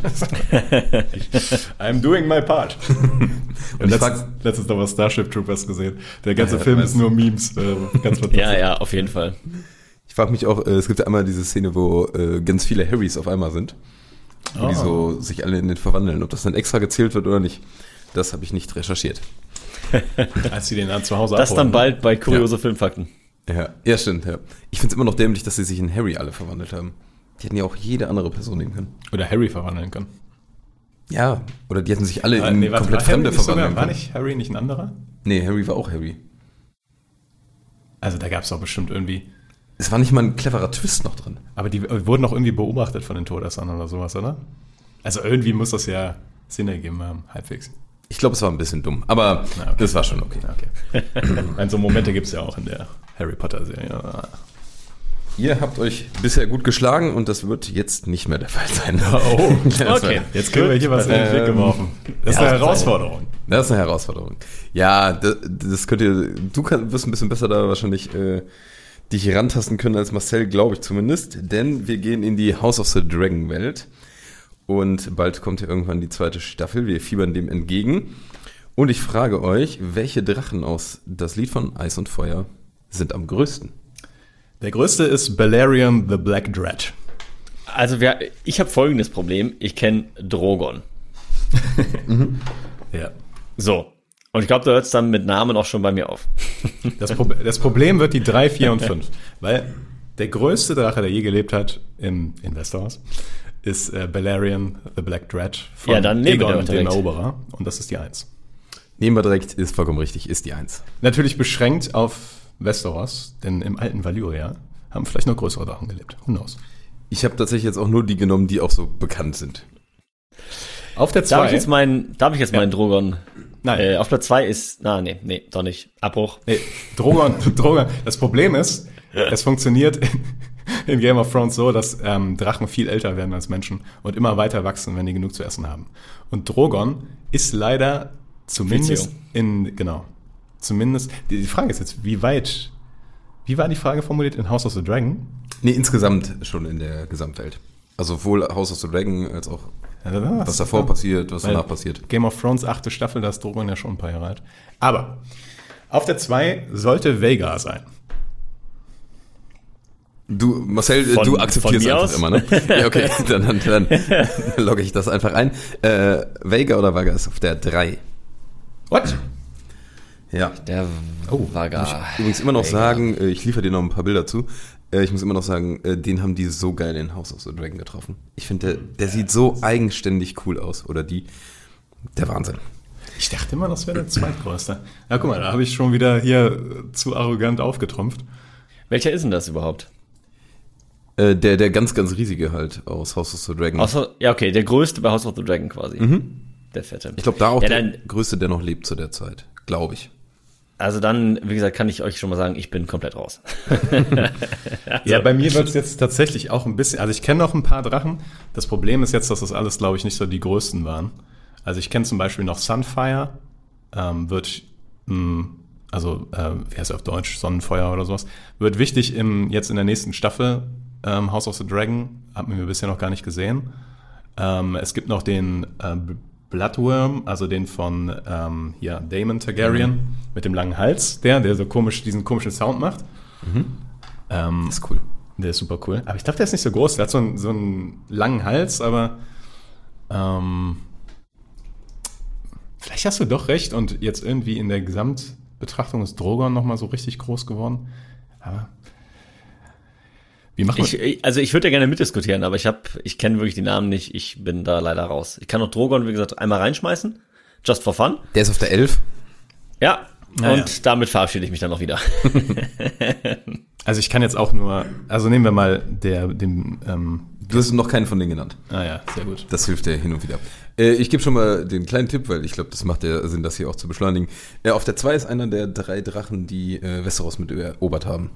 [SPEAKER 1] I'm doing my part. Und
[SPEAKER 5] ich
[SPEAKER 1] letztens,
[SPEAKER 5] frag-
[SPEAKER 1] letztens noch was Starship Troopers gesehen. Der ganze
[SPEAKER 5] Ja,
[SPEAKER 1] Film
[SPEAKER 5] weiß.
[SPEAKER 1] ist nur Memes. Äh, ganz fantastisch.
[SPEAKER 6] Ja, ja, auf jeden Fall.
[SPEAKER 5] Ich frage mich auch, äh, es gibt ja einmal diese Szene, wo äh, ganz viele Harrys auf einmal sind. Wo die
[SPEAKER 1] Oh.
[SPEAKER 5] so sich alle in den verwandeln. Ob das dann extra gezählt wird oder nicht. Das habe ich nicht recherchiert.
[SPEAKER 1] Als sie den dann zu Hause
[SPEAKER 6] Das
[SPEAKER 1] abholen.
[SPEAKER 6] dann bald bei Kuriose Filmfakten.
[SPEAKER 5] Ja, ja stimmt, ja. Ich finde es immer noch dämlich, dass sie sich in Harry alle verwandelt haben. Die hätten ja auch jede andere Person nehmen können.
[SPEAKER 1] Oder Harry verwandeln können.
[SPEAKER 5] Ja, oder die hätten sich alle
[SPEAKER 1] Ah,
[SPEAKER 5] in
[SPEAKER 1] nee, warte,
[SPEAKER 5] komplett
[SPEAKER 1] war Harry
[SPEAKER 5] Fremde
[SPEAKER 1] nicht sogar,
[SPEAKER 5] verwandeln
[SPEAKER 1] War
[SPEAKER 5] können.
[SPEAKER 1] nicht Harry nicht ein anderer?
[SPEAKER 5] Nee, Harry war auch Harry.
[SPEAKER 1] Also da gab es doch bestimmt irgendwie...
[SPEAKER 5] Es war nicht mal ein cleverer Twist noch drin.
[SPEAKER 1] Aber die wurden auch irgendwie beobachtet von den Todessern oder sowas, oder? Also irgendwie muss das ja Sinn ergeben haben, halbwegs.
[SPEAKER 5] Ich glaube, es war ein bisschen dumm, aber
[SPEAKER 1] Na, okay.
[SPEAKER 5] das war schon okay.
[SPEAKER 1] Okay. Also Momente gibt es ja auch in der Harry Potter-Serie.
[SPEAKER 5] Ihr habt euch bisher gut geschlagen und das wird jetzt nicht mehr der Fall sein.
[SPEAKER 1] Oh,
[SPEAKER 5] Das
[SPEAKER 6] okay.
[SPEAKER 5] war-
[SPEAKER 1] jetzt kriegen wir hier was in den Weg
[SPEAKER 5] Ähm,
[SPEAKER 1] geworfen. Das ist
[SPEAKER 5] ja,
[SPEAKER 1] eine Herausforderung.
[SPEAKER 5] Das ist eine Herausforderung. Ja, das, das könnt ihr, du kann, wirst ein bisschen besser da wahrscheinlich äh, dich rantasten können als Marcel, glaube ich zumindest, denn wir gehen in die House of the Dragon Welt und bald kommt ja irgendwann die zweite Staffel, wir fiebern dem entgegen und ich frage euch, welche Drachen aus Das Lied von Eis und Feuer sind am größten?
[SPEAKER 1] Der größte ist Balerion the Black Dread.
[SPEAKER 6] Also wir, ich habe folgendes Problem. Ich kenne Drogon.
[SPEAKER 1] Ja.
[SPEAKER 6] So. Und ich glaube, da hört es dann mit Namen auch schon bei mir auf.
[SPEAKER 1] Das, Pro das Problem wird die drei, vier und fünf. Weil der größte Drache, der je gelebt hat im in Westeros, ist äh, Balerion the Black Dread von
[SPEAKER 6] Ja, dann nehmen wir
[SPEAKER 1] Aegon,
[SPEAKER 6] den
[SPEAKER 1] dem
[SPEAKER 6] direkt.
[SPEAKER 1] Eroberer. Und das ist die eins.
[SPEAKER 5] Nehmen wir direkt, ist vollkommen richtig, ist die Eins.
[SPEAKER 1] Natürlich beschränkt auf Westeros, denn im alten Valyria haben vielleicht noch größere Drachen gelebt. Who knows?
[SPEAKER 5] Ich habe tatsächlich jetzt auch nur die genommen, die auch so bekannt sind.
[SPEAKER 1] Auf der
[SPEAKER 6] Darf ich
[SPEAKER 1] zwei...
[SPEAKER 6] jetzt meinen, darf ich jetzt
[SPEAKER 1] Ja.
[SPEAKER 6] meinen Drogon?
[SPEAKER 1] Nein.
[SPEAKER 6] Äh, auf Platz zwei ist, na, nee, nee, doch nicht. Abbruch.
[SPEAKER 1] Nee, Drogon, Drogon. Das Problem ist, es funktioniert in, in Game of Thrones so, dass ähm, Drachen viel älter werden als Menschen und immer weiter wachsen, wenn die genug zu essen haben. Und Drogon ist leider zumindest in, genau, zumindest, die, die Frage ist jetzt, wie weit, wie war die Frage formuliert in House of the Dragon?
[SPEAKER 5] Nee, insgesamt schon in der Gesamtwelt. Also sowohl House of the Dragon als auch
[SPEAKER 1] Ja,
[SPEAKER 5] was davor passiert, was
[SPEAKER 1] Weil
[SPEAKER 5] danach passiert.
[SPEAKER 1] Game of Thrones, achte Staffel, da ist Drogon ja schon ein paar Jahre alt. Aber auf der zwei sollte Vhagar sein.
[SPEAKER 5] Du, Marcel,
[SPEAKER 6] Von-
[SPEAKER 5] du
[SPEAKER 6] von
[SPEAKER 5] akzeptierst
[SPEAKER 6] mir
[SPEAKER 5] einfach
[SPEAKER 6] aus?
[SPEAKER 5] immer, ne? Ja, okay, dann, dann, dann logge ich das einfach ein. Äh, Vhagar oder Vagar ist auf der drei.
[SPEAKER 1] What?
[SPEAKER 5] Ja.
[SPEAKER 6] Der
[SPEAKER 1] Oh,
[SPEAKER 6] Vagar.
[SPEAKER 5] Übrigens immer noch
[SPEAKER 6] Vhagar.
[SPEAKER 5] sagen, äh, ich liefere dir noch ein paar Bilder zu. Äh, ich muss immer noch sagen, äh, den haben die so geil in House of the Dragon getroffen. Ich finde, der, der sieht so eigenständig cool aus. Oder die. Der Wahnsinn.
[SPEAKER 1] Ich dachte immer, das wäre der zweitgrößte. Na guck mal, da habe ich schon wieder hier äh, zu arrogant aufgetrumpft.
[SPEAKER 6] Welcher ist denn das überhaupt?
[SPEAKER 5] Äh, der, der ganz, ganz riesige halt aus House of the Dragon.
[SPEAKER 6] Außer, ja, okay, der größte bei House of the Dragon quasi. Der fette.
[SPEAKER 5] Ich glaube, da auch
[SPEAKER 6] Ja,
[SPEAKER 5] der
[SPEAKER 6] dann-
[SPEAKER 5] größte, der noch lebt zu der Zeit. Glaube ich.
[SPEAKER 6] Also dann, wie gesagt, kann ich euch schon mal sagen, ich bin komplett raus.
[SPEAKER 1] Ja, bei mir wird es jetzt tatsächlich auch ein bisschen, also ich kenne noch ein paar Drachen. Das Problem ist jetzt, dass das alles, glaube ich, nicht so die größten waren. Also ich kenne zum Beispiel noch Sunfire, ähm, wird, mh, also äh, wie heißt er auf Deutsch, Sonnenfeuer oder sowas, wird wichtig im, jetzt in der nächsten Staffel ähm, House of the Dragon, haben wir bisher noch gar nicht gesehen. Ähm, es gibt noch den äh, Bloodworm, also den von ähm, hier, Daemon Targaryen mhm. mit dem langen Hals, der, der so komisch, diesen komischen Sound macht.
[SPEAKER 5] Mhm.
[SPEAKER 1] Ähm,
[SPEAKER 5] Das ist cool.
[SPEAKER 1] Der ist super cool. Aber ich glaube, der ist nicht so groß. Der hat so einen, so einen langen Hals, aber ähm, vielleicht hast du doch recht und jetzt irgendwie in der Gesamtbetrachtung ist Drogon nochmal so richtig groß geworden. Aber wie macht man
[SPEAKER 6] Ich, also ich würde ja gerne mitdiskutieren, aber ich habe, ich kenne wirklich die Namen nicht. Ich bin da leider raus. Ich kann noch Drogon, wie gesagt, einmal reinschmeißen. Just for fun.
[SPEAKER 5] Der ist auf der elf.
[SPEAKER 6] Ja.
[SPEAKER 1] Ah,
[SPEAKER 6] und
[SPEAKER 1] ja.
[SPEAKER 6] damit verabschiede ich mich dann noch wieder.
[SPEAKER 1] Also ich kann jetzt auch nur, also nehmen wir mal der, dem, ähm,
[SPEAKER 5] Du hast noch keinen von denen genannt.
[SPEAKER 1] ah ja, sehr gut.
[SPEAKER 5] Das hilft dir hin und wieder. Äh, ich gebe schon mal den kleinen Tipp, weil ich glaube, das macht ja Sinn, das hier auch zu beschleunigen. Äh, auf der zwei ist einer der drei Drachen, die äh, Westeros mit erobert haben.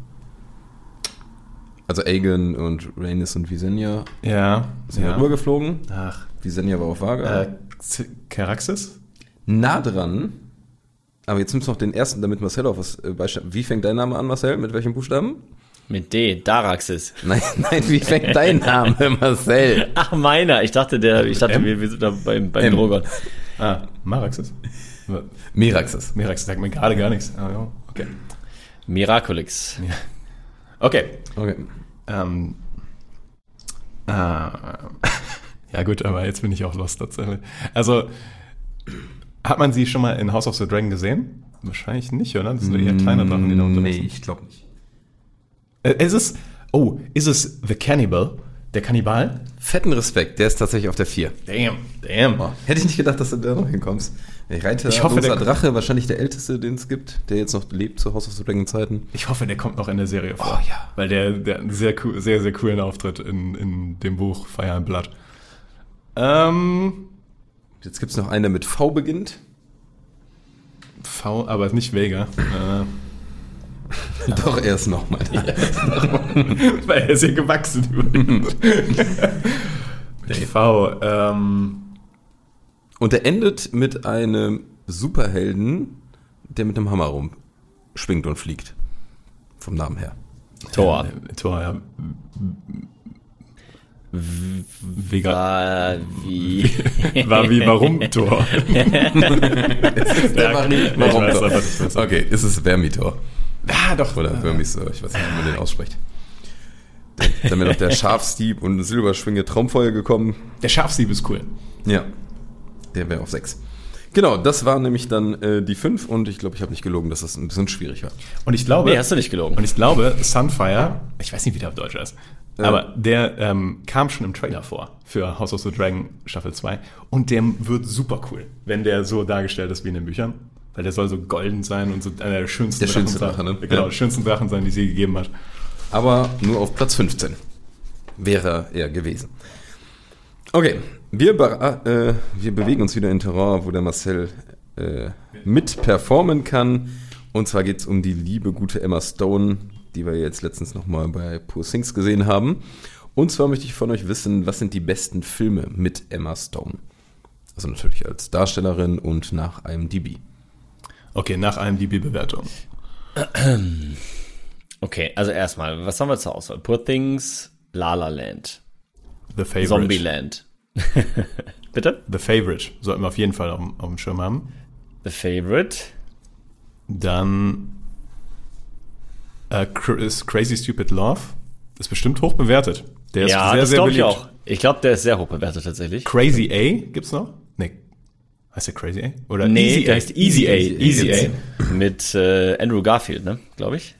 [SPEAKER 5] Also Aegon und Rhaenys und Visenya
[SPEAKER 1] Ja.
[SPEAKER 5] sind
[SPEAKER 1] ja.
[SPEAKER 5] rübergeflogen.
[SPEAKER 1] Ach,
[SPEAKER 5] Visenya war auf Vagar.
[SPEAKER 1] äh, Z- Caraxes?
[SPEAKER 5] Nah dran. Aber jetzt nimmst du noch den ersten, damit Marcel auf was äh, beistammt. Wie fängt dein Name an, Marcel? Mit welchem Buchstaben?
[SPEAKER 6] Mit D, Daraxis.
[SPEAKER 5] Nein, nein, wie fängt dein Name, Marcel?
[SPEAKER 6] Ach, meiner. Ich dachte, der, ich dachte,
[SPEAKER 1] M?
[SPEAKER 6] wir, wir sind da beim, beim
[SPEAKER 5] M.
[SPEAKER 6] Drogon.
[SPEAKER 1] Ah, Maraxes?
[SPEAKER 5] Meraxes.
[SPEAKER 1] Miraxes sagt mir gerade gar nichts. Ah, ja, okay.
[SPEAKER 6] Miraculix.
[SPEAKER 1] Okay.
[SPEAKER 5] Okay.
[SPEAKER 1] Ähm, ah, ja gut, aber jetzt bin ich auch lost tatsächlich. Also, Hat man sie schon mal in House of the Dragon gesehen? Wahrscheinlich nicht, oder? Das sind eher kleine Drachen, die da unterwegs
[SPEAKER 5] Nee,
[SPEAKER 1] sind.
[SPEAKER 5] ich glaube nicht.
[SPEAKER 1] Äh, ist es, oh, ist es The Cannibal? Der Kannibal?
[SPEAKER 5] Fetten Respekt, der ist tatsächlich auf der vier.
[SPEAKER 1] Damn, damn.
[SPEAKER 5] Oh, hätte ich nicht gedacht, dass du da noch hinkommst. Der Reiter,
[SPEAKER 1] Ich hoffe, der-
[SPEAKER 5] Drache, wahrscheinlich der älteste, den es gibt, der jetzt noch lebt zu House of the Dragon Zeiten.
[SPEAKER 1] Ich hoffe, der kommt noch in der Serie vor.
[SPEAKER 5] Oh, ja.
[SPEAKER 1] Weil der, der hat einen sehr, cool, sehr, sehr coolen Auftritt in, in dem Buch Fire and Blood. Ähm,
[SPEAKER 5] Jetzt gibt es noch einen, der mit V beginnt.
[SPEAKER 1] V, aber nicht Vega. Äh,
[SPEAKER 5] Doch, erst nochmal.
[SPEAKER 1] weil er ist ja gewachsen über den. Mit V. Ähm,
[SPEAKER 5] Und er endet mit einem Superhelden, der mit einem Hammer rumschwingt und fliegt. Vom Namen her.
[SPEAKER 6] Thor.
[SPEAKER 1] äh, Tor, ja. Vega.
[SPEAKER 6] War wie.
[SPEAKER 1] War wie warum Tor?
[SPEAKER 5] Der
[SPEAKER 1] Ja,
[SPEAKER 5] Vari-
[SPEAKER 1] ich
[SPEAKER 5] Warum
[SPEAKER 1] weiß
[SPEAKER 5] Tor?
[SPEAKER 1] einfach nicht, was-
[SPEAKER 5] Okay, ist es Vermitor.
[SPEAKER 1] Ah, doch.
[SPEAKER 5] Oder Vermistor, ich weiß nicht, wie man den ausspricht. Dann wäre noch der Schafsdieb und Silberschwinge Traumfeuer gekommen.
[SPEAKER 1] Der Schafsieb ist cool.
[SPEAKER 5] Ja, der wäre auf sechs. Genau, das war nämlich dann äh, die fünf und ich glaube, ich habe nicht gelogen, dass das ein bisschen schwierig war.
[SPEAKER 1] Und ich glaube,
[SPEAKER 6] Nee, hast du nicht gelogen.
[SPEAKER 1] und ich glaube, Sunfire, ich weiß nicht, wie der auf Deutsch ist,
[SPEAKER 5] Ja.
[SPEAKER 1] aber der ähm, kam schon im Trailer vor für House of the Dragon Staffel zwei und der wird super cool, wenn der so dargestellt ist wie in den Büchern, weil der soll so golden sein und so einer der schönsten
[SPEAKER 5] Der schönste
[SPEAKER 1] sein.
[SPEAKER 5] Drache, ne?
[SPEAKER 1] Genau,
[SPEAKER 5] Ja.
[SPEAKER 1] der schönsten Drachen sein, die sie gegeben hat.
[SPEAKER 5] Aber nur auf Platz fünfzehn wäre er gewesen. Okay, wir, be- äh, wir bewegen uns wieder in Terrain, wo der Marcel äh, mit performen kann. Und zwar geht es um die liebe, gute Emma Stone, die wir jetzt letztens nochmal bei Poor Things gesehen haben. Und zwar möchte ich von euch wissen, was sind die besten Filme mit Emma Stone? Also natürlich als Darstellerin und nach IMDb.
[SPEAKER 1] Okay, nach I M D B-Bewertung.
[SPEAKER 6] Okay, also erstmal, was haben wir zur Auswahl? Poor Things, La La Land,
[SPEAKER 1] The Favorite.
[SPEAKER 6] Zombieland. Bitte?
[SPEAKER 1] The Favorite sollten wir auf jeden Fall auf, dem- auf dem Schirm haben.
[SPEAKER 6] The Favorite.
[SPEAKER 1] Dann äh, Cr- ist Crazy Stupid Love. Ist bestimmt hoch bewertet. Der ist
[SPEAKER 6] Ja,
[SPEAKER 1] sehr,
[SPEAKER 6] das
[SPEAKER 1] sehr
[SPEAKER 6] glaube ich
[SPEAKER 1] beliebt.
[SPEAKER 6] auch. Ich glaube, der ist sehr hoch bewertet tatsächlich.
[SPEAKER 1] Crazy A gibt's noch? Nee. Heißt der Crazy A? Oder
[SPEAKER 6] Nee,
[SPEAKER 1] Easy
[SPEAKER 6] der heißt Easy A.
[SPEAKER 1] Easy
[SPEAKER 6] Easy
[SPEAKER 1] A.
[SPEAKER 6] A. Mit äh, Andrew Garfield, ne? Glaube ich.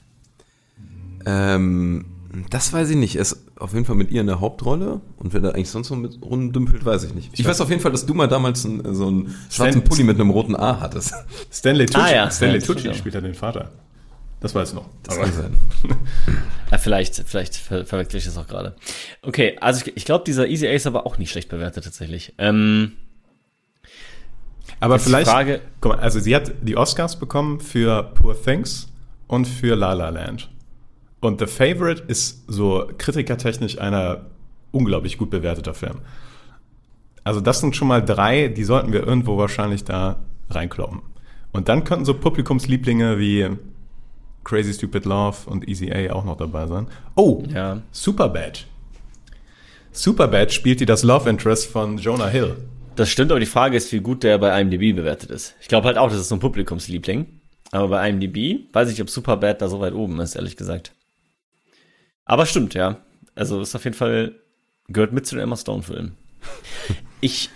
[SPEAKER 5] Ähm, das weiß ich nicht. Er ist auf jeden Fall mit ihr in der Hauptrolle. Und wer da eigentlich sonst noch mit rumdümpelt, weiß ich nicht. Ich, weiß auf jeden Fall, dass du mal damals einen, so einen schwarzen
[SPEAKER 1] Stan-
[SPEAKER 5] Pulli mit einem roten A hattest.
[SPEAKER 1] Stanley Tucci,
[SPEAKER 6] Ah, ja.
[SPEAKER 1] Stanley
[SPEAKER 6] Ja, das
[SPEAKER 1] Tucci
[SPEAKER 6] stimmt.
[SPEAKER 1] spielt ja den Vater. Das weiß ich noch.
[SPEAKER 5] Das
[SPEAKER 1] Aber-
[SPEAKER 5] kann sein.
[SPEAKER 6] Ah, vielleicht, vielleicht ver verwechsel ich das auch gerade. Okay, also ich, ich glaube, dieser Easy A ist aber auch nicht schlecht bewertet tatsächlich. Ähm,
[SPEAKER 1] Aber
[SPEAKER 6] Jetzt die
[SPEAKER 1] vielleicht,
[SPEAKER 6] Frage-
[SPEAKER 1] guck mal, also sie hat die Oscars bekommen für Poor Things und für La La Land. Und The Favorite ist so kritikertechnisch einer unglaublich gut bewerteter Film. Also das sind schon mal drei, die sollten wir irgendwo wahrscheinlich da reinkloppen. Und dann könnten so Publikumslieblinge wie Crazy Stupid Love und Easy A auch noch dabei sein. Oh,
[SPEAKER 6] ja.
[SPEAKER 1] Superbad. Superbad spielt die das Love Interest von Jonah Hill.
[SPEAKER 6] Das stimmt, aber die Frage ist, wie gut der bei IMDb bewertet ist. Ich glaube halt auch, das ist so ein Publikumsliebling. Aber bei IMDb weiß ich, ob Superbad da so weit oben ist, ehrlich gesagt. Aber stimmt, ja. Also ist auf jeden Fall, gehört mit zu den Emma Stone-Filmen. Ich.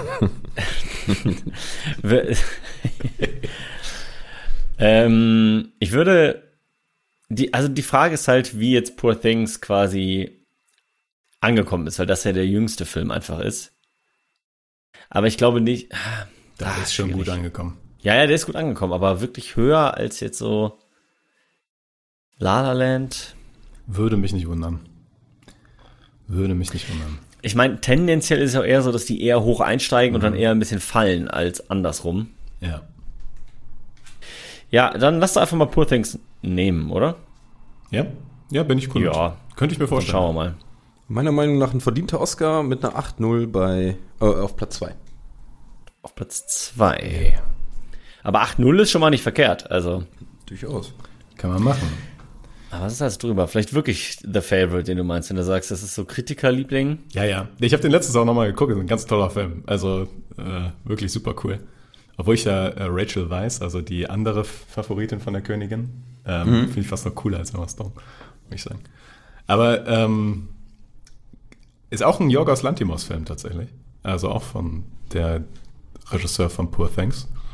[SPEAKER 6] ähm, ich würde. Die, also die Frage ist halt, wie jetzt Poor Things quasi angekommen ist, weil das ja der jüngste Film einfach ist. Aber ich glaube nicht.
[SPEAKER 1] Da
[SPEAKER 6] Ah,
[SPEAKER 1] ist schon
[SPEAKER 6] schwierig.
[SPEAKER 1] gut angekommen.
[SPEAKER 6] Ja, ja, der ist gut angekommen, aber wirklich höher als jetzt so La La Land.
[SPEAKER 1] Würde mich nicht wundern. Würde mich nicht wundern.
[SPEAKER 6] Ich meine, tendenziell ist es auch eher so, dass die eher hoch einsteigen und dann
[SPEAKER 1] Mhm.
[SPEAKER 6] eher ein bisschen fallen als andersrum.
[SPEAKER 1] Ja.
[SPEAKER 6] Ja, dann lass doch einfach mal Poor Things nehmen, oder?
[SPEAKER 1] Ja? Ja, bin ich cool.
[SPEAKER 6] Ja.
[SPEAKER 1] mit. Könnte ich mir
[SPEAKER 6] Dann
[SPEAKER 1] vorstellen.
[SPEAKER 6] schauen wir mal.
[SPEAKER 5] Meiner Meinung nach ein verdienter Oscar mit einer acht null bei, äh, auf Platz zwei.
[SPEAKER 6] Auf Platz zwei. Aber acht null ist schon mal nicht verkehrt, also.
[SPEAKER 5] Durchaus.
[SPEAKER 1] Kann man machen.
[SPEAKER 6] Aber was ist das drüber? Vielleicht wirklich The Favorite, den du meinst, wenn du sagst, das ist so Kritikerliebling.
[SPEAKER 1] Ja, ja. Ich habe den letztens auch nochmal geguckt. Das ist ein ganz toller Film. Also äh, wirklich super cool. Obwohl ich ja äh, Rachel Weisz, also die andere Favoritin von der Königin, ähm,
[SPEAKER 5] Mhm.
[SPEAKER 1] finde ich fast noch cooler als Emma Stone, muss ich sagen. Aber ähm, ist auch ein Yorgos Lanthimos-Film tatsächlich. Also auch von der Regisseur von Poor Things.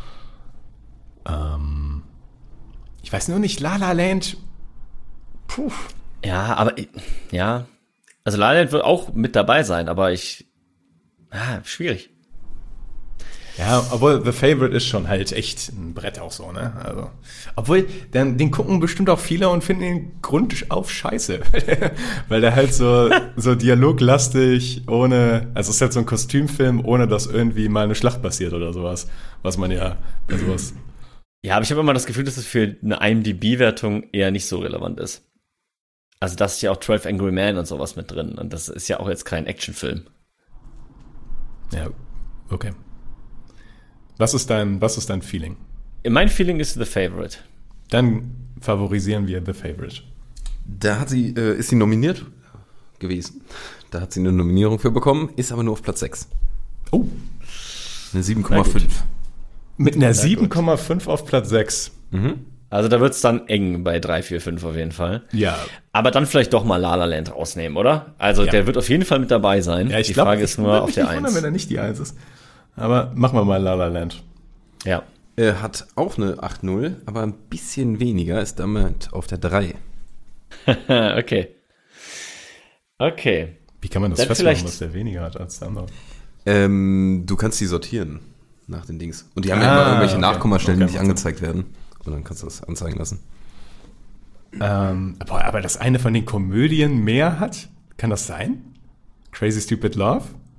[SPEAKER 1] Ähm, ich weiß nur nicht, La La Land. Puh.
[SPEAKER 6] Ja, aber, ja. Also La La Land wird auch mit dabei sein, aber ich, ah, schwierig.
[SPEAKER 1] Ja, obwohl The Favorite ist schon halt echt ein Brett auch so, ne? Also, obwohl, den, den gucken bestimmt auch viele und finden den Grund auf scheiße. Weil der halt so, so dialoglastig, ohne, also es ist halt so ein Kostümfilm, ohne dass irgendwie mal eine Schlacht passiert oder sowas. Was man ja bei sowas.
[SPEAKER 6] Ja, aber ich habe immer das Gefühl, dass es für eine I M D B-Wertung eher nicht so relevant ist. Also da ist ja auch zwölf Angry Men und sowas mit drin. Und das ist ja auch jetzt kein Actionfilm.
[SPEAKER 1] Ja, okay. Was ist dein, was ist dein Feeling?
[SPEAKER 6] Mein Feeling ist The Favorite.
[SPEAKER 1] Dann favorisieren wir The Favorite.
[SPEAKER 5] Da hat sie, äh, ist sie nominiert gewesen. Da hat sie eine Nominierung für bekommen, ist aber nur auf Platz sechs.
[SPEAKER 1] Oh.
[SPEAKER 5] Eine sieben Komma fünf.
[SPEAKER 1] Mit einer sieben Komma fünf auf Platz sechs.
[SPEAKER 5] Mhm.
[SPEAKER 6] Also da wird's dann eng bei drei, vier, fünf auf jeden Fall.
[SPEAKER 1] Ja.
[SPEAKER 6] Aber dann vielleicht doch mal La La Land rausnehmen, oder? Also
[SPEAKER 1] Ja.
[SPEAKER 6] der wird auf jeden Fall mit dabei sein.
[SPEAKER 1] Ja, ich
[SPEAKER 6] Die
[SPEAKER 1] glaube,
[SPEAKER 6] Frage ist nur auf der
[SPEAKER 1] eins.
[SPEAKER 6] eins.
[SPEAKER 1] Wenn er nicht die eins ist. Aber machen wir mal La La Land.
[SPEAKER 6] Ja.
[SPEAKER 5] Er hat auch eine acht null, aber ein bisschen weniger, ist damit auf der drei.
[SPEAKER 6] Okay. Okay.
[SPEAKER 1] Wie kann man das
[SPEAKER 6] Dann
[SPEAKER 1] festmachen,
[SPEAKER 6] vielleicht-
[SPEAKER 1] dass der weniger hat als der andere?
[SPEAKER 5] Ähm, du kannst die sortieren nach den Dings. Und die haben
[SPEAKER 1] Ah,
[SPEAKER 5] ja immer irgendwelche
[SPEAKER 1] okay.
[SPEAKER 5] Nachkommastellen,
[SPEAKER 1] Okay,
[SPEAKER 5] die nicht
[SPEAKER 1] macht
[SPEAKER 5] angezeigt werden. Und dann kannst du das anzeigen lassen.
[SPEAKER 1] Ähm, aber, aber das eine von den Komödien mehr hat? Kann das sein? Crazy Stupid Love?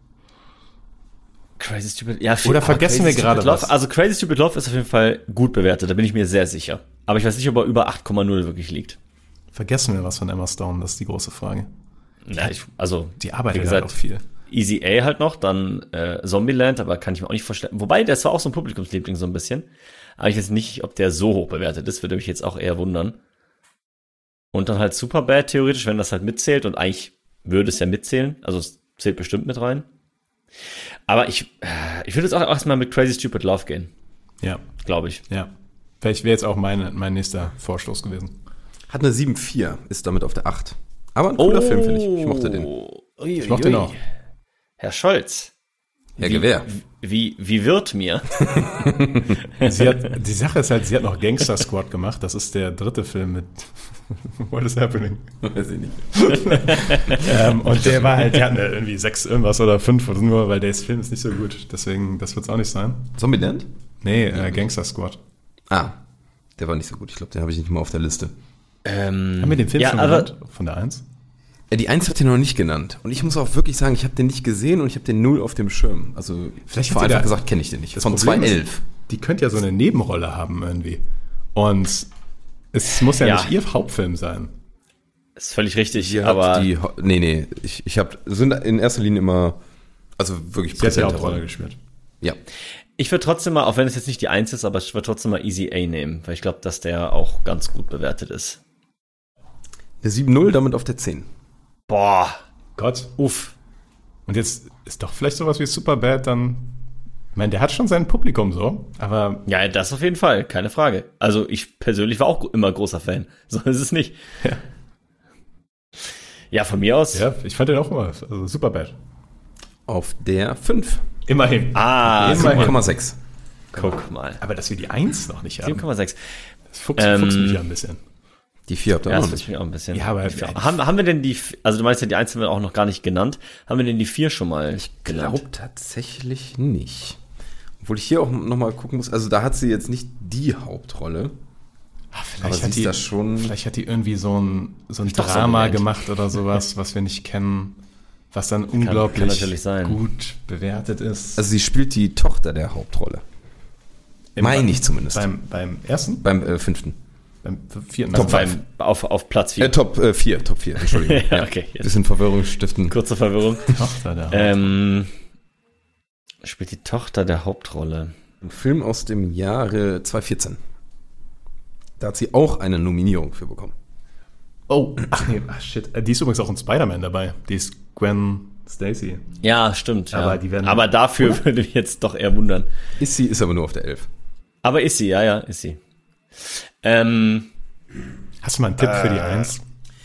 [SPEAKER 6] Crazy Stupid, ja,
[SPEAKER 1] Oder
[SPEAKER 6] ah,
[SPEAKER 1] vergessen
[SPEAKER 6] Crazy
[SPEAKER 1] wir gerade
[SPEAKER 6] Stupid Love.
[SPEAKER 1] was?
[SPEAKER 6] Also Crazy Stupid Love ist auf jeden Fall gut bewertet, da bin ich mir sehr sicher. Aber ich weiß nicht, ob er über acht Komma null wirklich liegt.
[SPEAKER 1] Vergessen wir was von Emma Stone? Das ist die große Frage.
[SPEAKER 6] Ja, ich, also,
[SPEAKER 1] Die arbeitet
[SPEAKER 6] wie gesagt,
[SPEAKER 1] halt auch viel.
[SPEAKER 6] Easy A halt noch, dann äh, Zombieland, aber kann ich mir auch nicht vorstellen. Wobei, das war auch so ein Publikumsliebling so ein bisschen. Aber ich weiß nicht, ob der so hoch bewertet ist, würde mich jetzt auch eher wundern. Und dann halt Superbad theoretisch, wenn das halt mitzählt, und eigentlich würde es ja mitzählen, also es zählt bestimmt mit rein. Aber ich, ich würde jetzt auch erstmal mit Crazy Stupid Love gehen,
[SPEAKER 1] Ja,
[SPEAKER 6] glaube ich.
[SPEAKER 1] ja. Vielleicht wäre jetzt auch mein, mein nächster Vorstoß gewesen.
[SPEAKER 5] Hat eine sieben Komma vier, ist damit auf der acht. Aber ein cooler Film, finde ich. Ich mochte den.
[SPEAKER 6] Ui,
[SPEAKER 1] Ich mochte
[SPEAKER 6] ui,
[SPEAKER 1] den
[SPEAKER 6] ui.
[SPEAKER 1] auch.
[SPEAKER 6] Herr Scholz.
[SPEAKER 5] Herr
[SPEAKER 6] wie,
[SPEAKER 5] Gewehr.
[SPEAKER 6] Wie, wie wird mir?
[SPEAKER 1] Sie hat, die Sache ist halt, sie hat noch Gangster Squad gemacht. Das ist der dritte Film mit What is Happening?
[SPEAKER 5] Weiß ich nicht.
[SPEAKER 1] ähm, und der war halt, der hat irgendwie sechs irgendwas oder fünf oder nur, weil der Film ist nicht so gut. Deswegen, das wird es auch nicht sein.
[SPEAKER 5] Zombieland?
[SPEAKER 1] Nee, äh, Gangster Squad.
[SPEAKER 5] Ah, der war nicht so gut. Ich glaube, den habe ich nicht mal auf der Liste.
[SPEAKER 6] Ähm,
[SPEAKER 1] Haben wir den Film
[SPEAKER 6] ja,
[SPEAKER 1] schon
[SPEAKER 6] aber,
[SPEAKER 1] genannt? Von der eins?
[SPEAKER 5] Äh, Die eins hat den noch nicht genannt. Und ich muss auch wirklich sagen, ich habe den nicht gesehen und ich habe den null auf dem Schirm. Also,
[SPEAKER 1] Vielleicht
[SPEAKER 5] vor
[SPEAKER 1] hat die
[SPEAKER 5] einfach
[SPEAKER 1] da-
[SPEAKER 5] gesagt, kenne ich den nicht.
[SPEAKER 1] Das
[SPEAKER 5] Von
[SPEAKER 1] Problem ist,
[SPEAKER 5] zweitausendelf.
[SPEAKER 1] Die könnte ja so eine Nebenrolle haben irgendwie. Und es muss ja,
[SPEAKER 6] Ja.
[SPEAKER 1] nicht ihr Hauptfilm sein.
[SPEAKER 6] ist völlig richtig,
[SPEAKER 5] Die
[SPEAKER 6] aber
[SPEAKER 5] hat die, nee, nee, ich, ich habe, sind in erster Linie immer, also wirklich
[SPEAKER 1] Sie hat die
[SPEAKER 5] präsente
[SPEAKER 1] Hauptrolle
[SPEAKER 5] Rollen.
[SPEAKER 1] gespielt.
[SPEAKER 5] Ja.
[SPEAKER 6] ich würde trotzdem mal, auch wenn es jetzt nicht die eins ist, aber ich würde trotzdem mal Easy A nehmen, weil ich glaube, dass der auch ganz gut bewertet ist.
[SPEAKER 5] Der sieben null, damit auf der zehn.
[SPEAKER 6] Boah,
[SPEAKER 1] Gott.
[SPEAKER 6] uff.
[SPEAKER 1] Und jetzt ist doch vielleicht sowas wie Superbad dann. Ich meine, der hat schon sein Publikum so, aber
[SPEAKER 6] Ja, das auf jeden Fall, keine Frage. Also ich persönlich war auch immer großer Fan. So ist es nicht.
[SPEAKER 1] Ja.
[SPEAKER 6] Ja, von mir aus.
[SPEAKER 1] ja, ich fand den auch immer, also Superbad.
[SPEAKER 5] Auf der fünf.
[SPEAKER 1] Immerhin.
[SPEAKER 6] Ah,
[SPEAKER 1] Immerhin.
[SPEAKER 6] guck
[SPEAKER 5] sieben
[SPEAKER 6] mal.
[SPEAKER 5] Komma sechs.
[SPEAKER 6] Guck mal.
[SPEAKER 1] Aber dass wir die eins noch nicht
[SPEAKER 6] sieben
[SPEAKER 1] haben,
[SPEAKER 6] Komma sechs.
[SPEAKER 1] das fuchst,
[SPEAKER 6] Ähm,
[SPEAKER 1] fuchst mich ja ein bisschen.
[SPEAKER 5] Die vier habt ihr
[SPEAKER 6] Ja,
[SPEAKER 5] auch
[SPEAKER 6] das
[SPEAKER 5] noch
[SPEAKER 6] ist
[SPEAKER 5] nicht.
[SPEAKER 6] mich auch ein bisschen.
[SPEAKER 1] Ja, aber-
[SPEAKER 6] Die vier- haben, haben wir denn die, also du meinst ja, die eins haben wir auch noch gar nicht genannt. Haben wir denn die vier schon mal
[SPEAKER 5] Ich
[SPEAKER 6] genannt?
[SPEAKER 5] glaube tatsächlich nicht. Obwohl ich hier auch nochmal gucken muss, also da hat sie jetzt nicht die Hauptrolle.
[SPEAKER 1] Ah, vielleicht
[SPEAKER 5] aber sie
[SPEAKER 1] hat
[SPEAKER 5] ist
[SPEAKER 1] die,
[SPEAKER 5] da schon-
[SPEAKER 1] vielleicht hat die irgendwie so ein, so ein
[SPEAKER 6] Doch,
[SPEAKER 1] Drama
[SPEAKER 6] Zombieland.
[SPEAKER 1] gemacht oder sowas, was wir nicht kennen, was dann
[SPEAKER 6] kann
[SPEAKER 1] unglaublich
[SPEAKER 6] natürlich sein.
[SPEAKER 1] gut bewertet ist.
[SPEAKER 5] Also sie spielt die Tochter der Hauptrolle.
[SPEAKER 1] Im-
[SPEAKER 5] Meine ich zumindest.
[SPEAKER 1] Beim, beim ersten?
[SPEAKER 5] Beim äh, fünften.
[SPEAKER 1] Beim vierten?
[SPEAKER 5] Top
[SPEAKER 1] Also
[SPEAKER 5] five.
[SPEAKER 6] Beim, auf, auf Platz vier.
[SPEAKER 5] Äh, Top äh, vier, Top vier, Entschuldigung.
[SPEAKER 6] Ja, okay, jetzt.
[SPEAKER 5] Bisschen Verwirrung stiften.
[SPEAKER 6] Kurze Verwirrung.
[SPEAKER 1] Tochter der
[SPEAKER 6] ähm, spielt die Tochter der Hauptrolle.
[SPEAKER 5] Ein Film aus dem Jahre zweitausendvierzehn. Da hat sie auch eine Nominierung für bekommen.
[SPEAKER 1] Oh, ach nee, ach shit. Die ist übrigens auch in Spider-Man dabei. Die ist Gwen Stacy.
[SPEAKER 6] Ja, stimmt.
[SPEAKER 1] Aber
[SPEAKER 6] ja.
[SPEAKER 1] die werden-
[SPEAKER 6] aber dafür würde mich jetzt doch eher wundern.
[SPEAKER 5] Ist sie, ist aber nur auf der elf.
[SPEAKER 6] Aber ist sie, ja, ja, ist sie. Ähm,
[SPEAKER 1] Hast du mal einen Tipp für die Eins?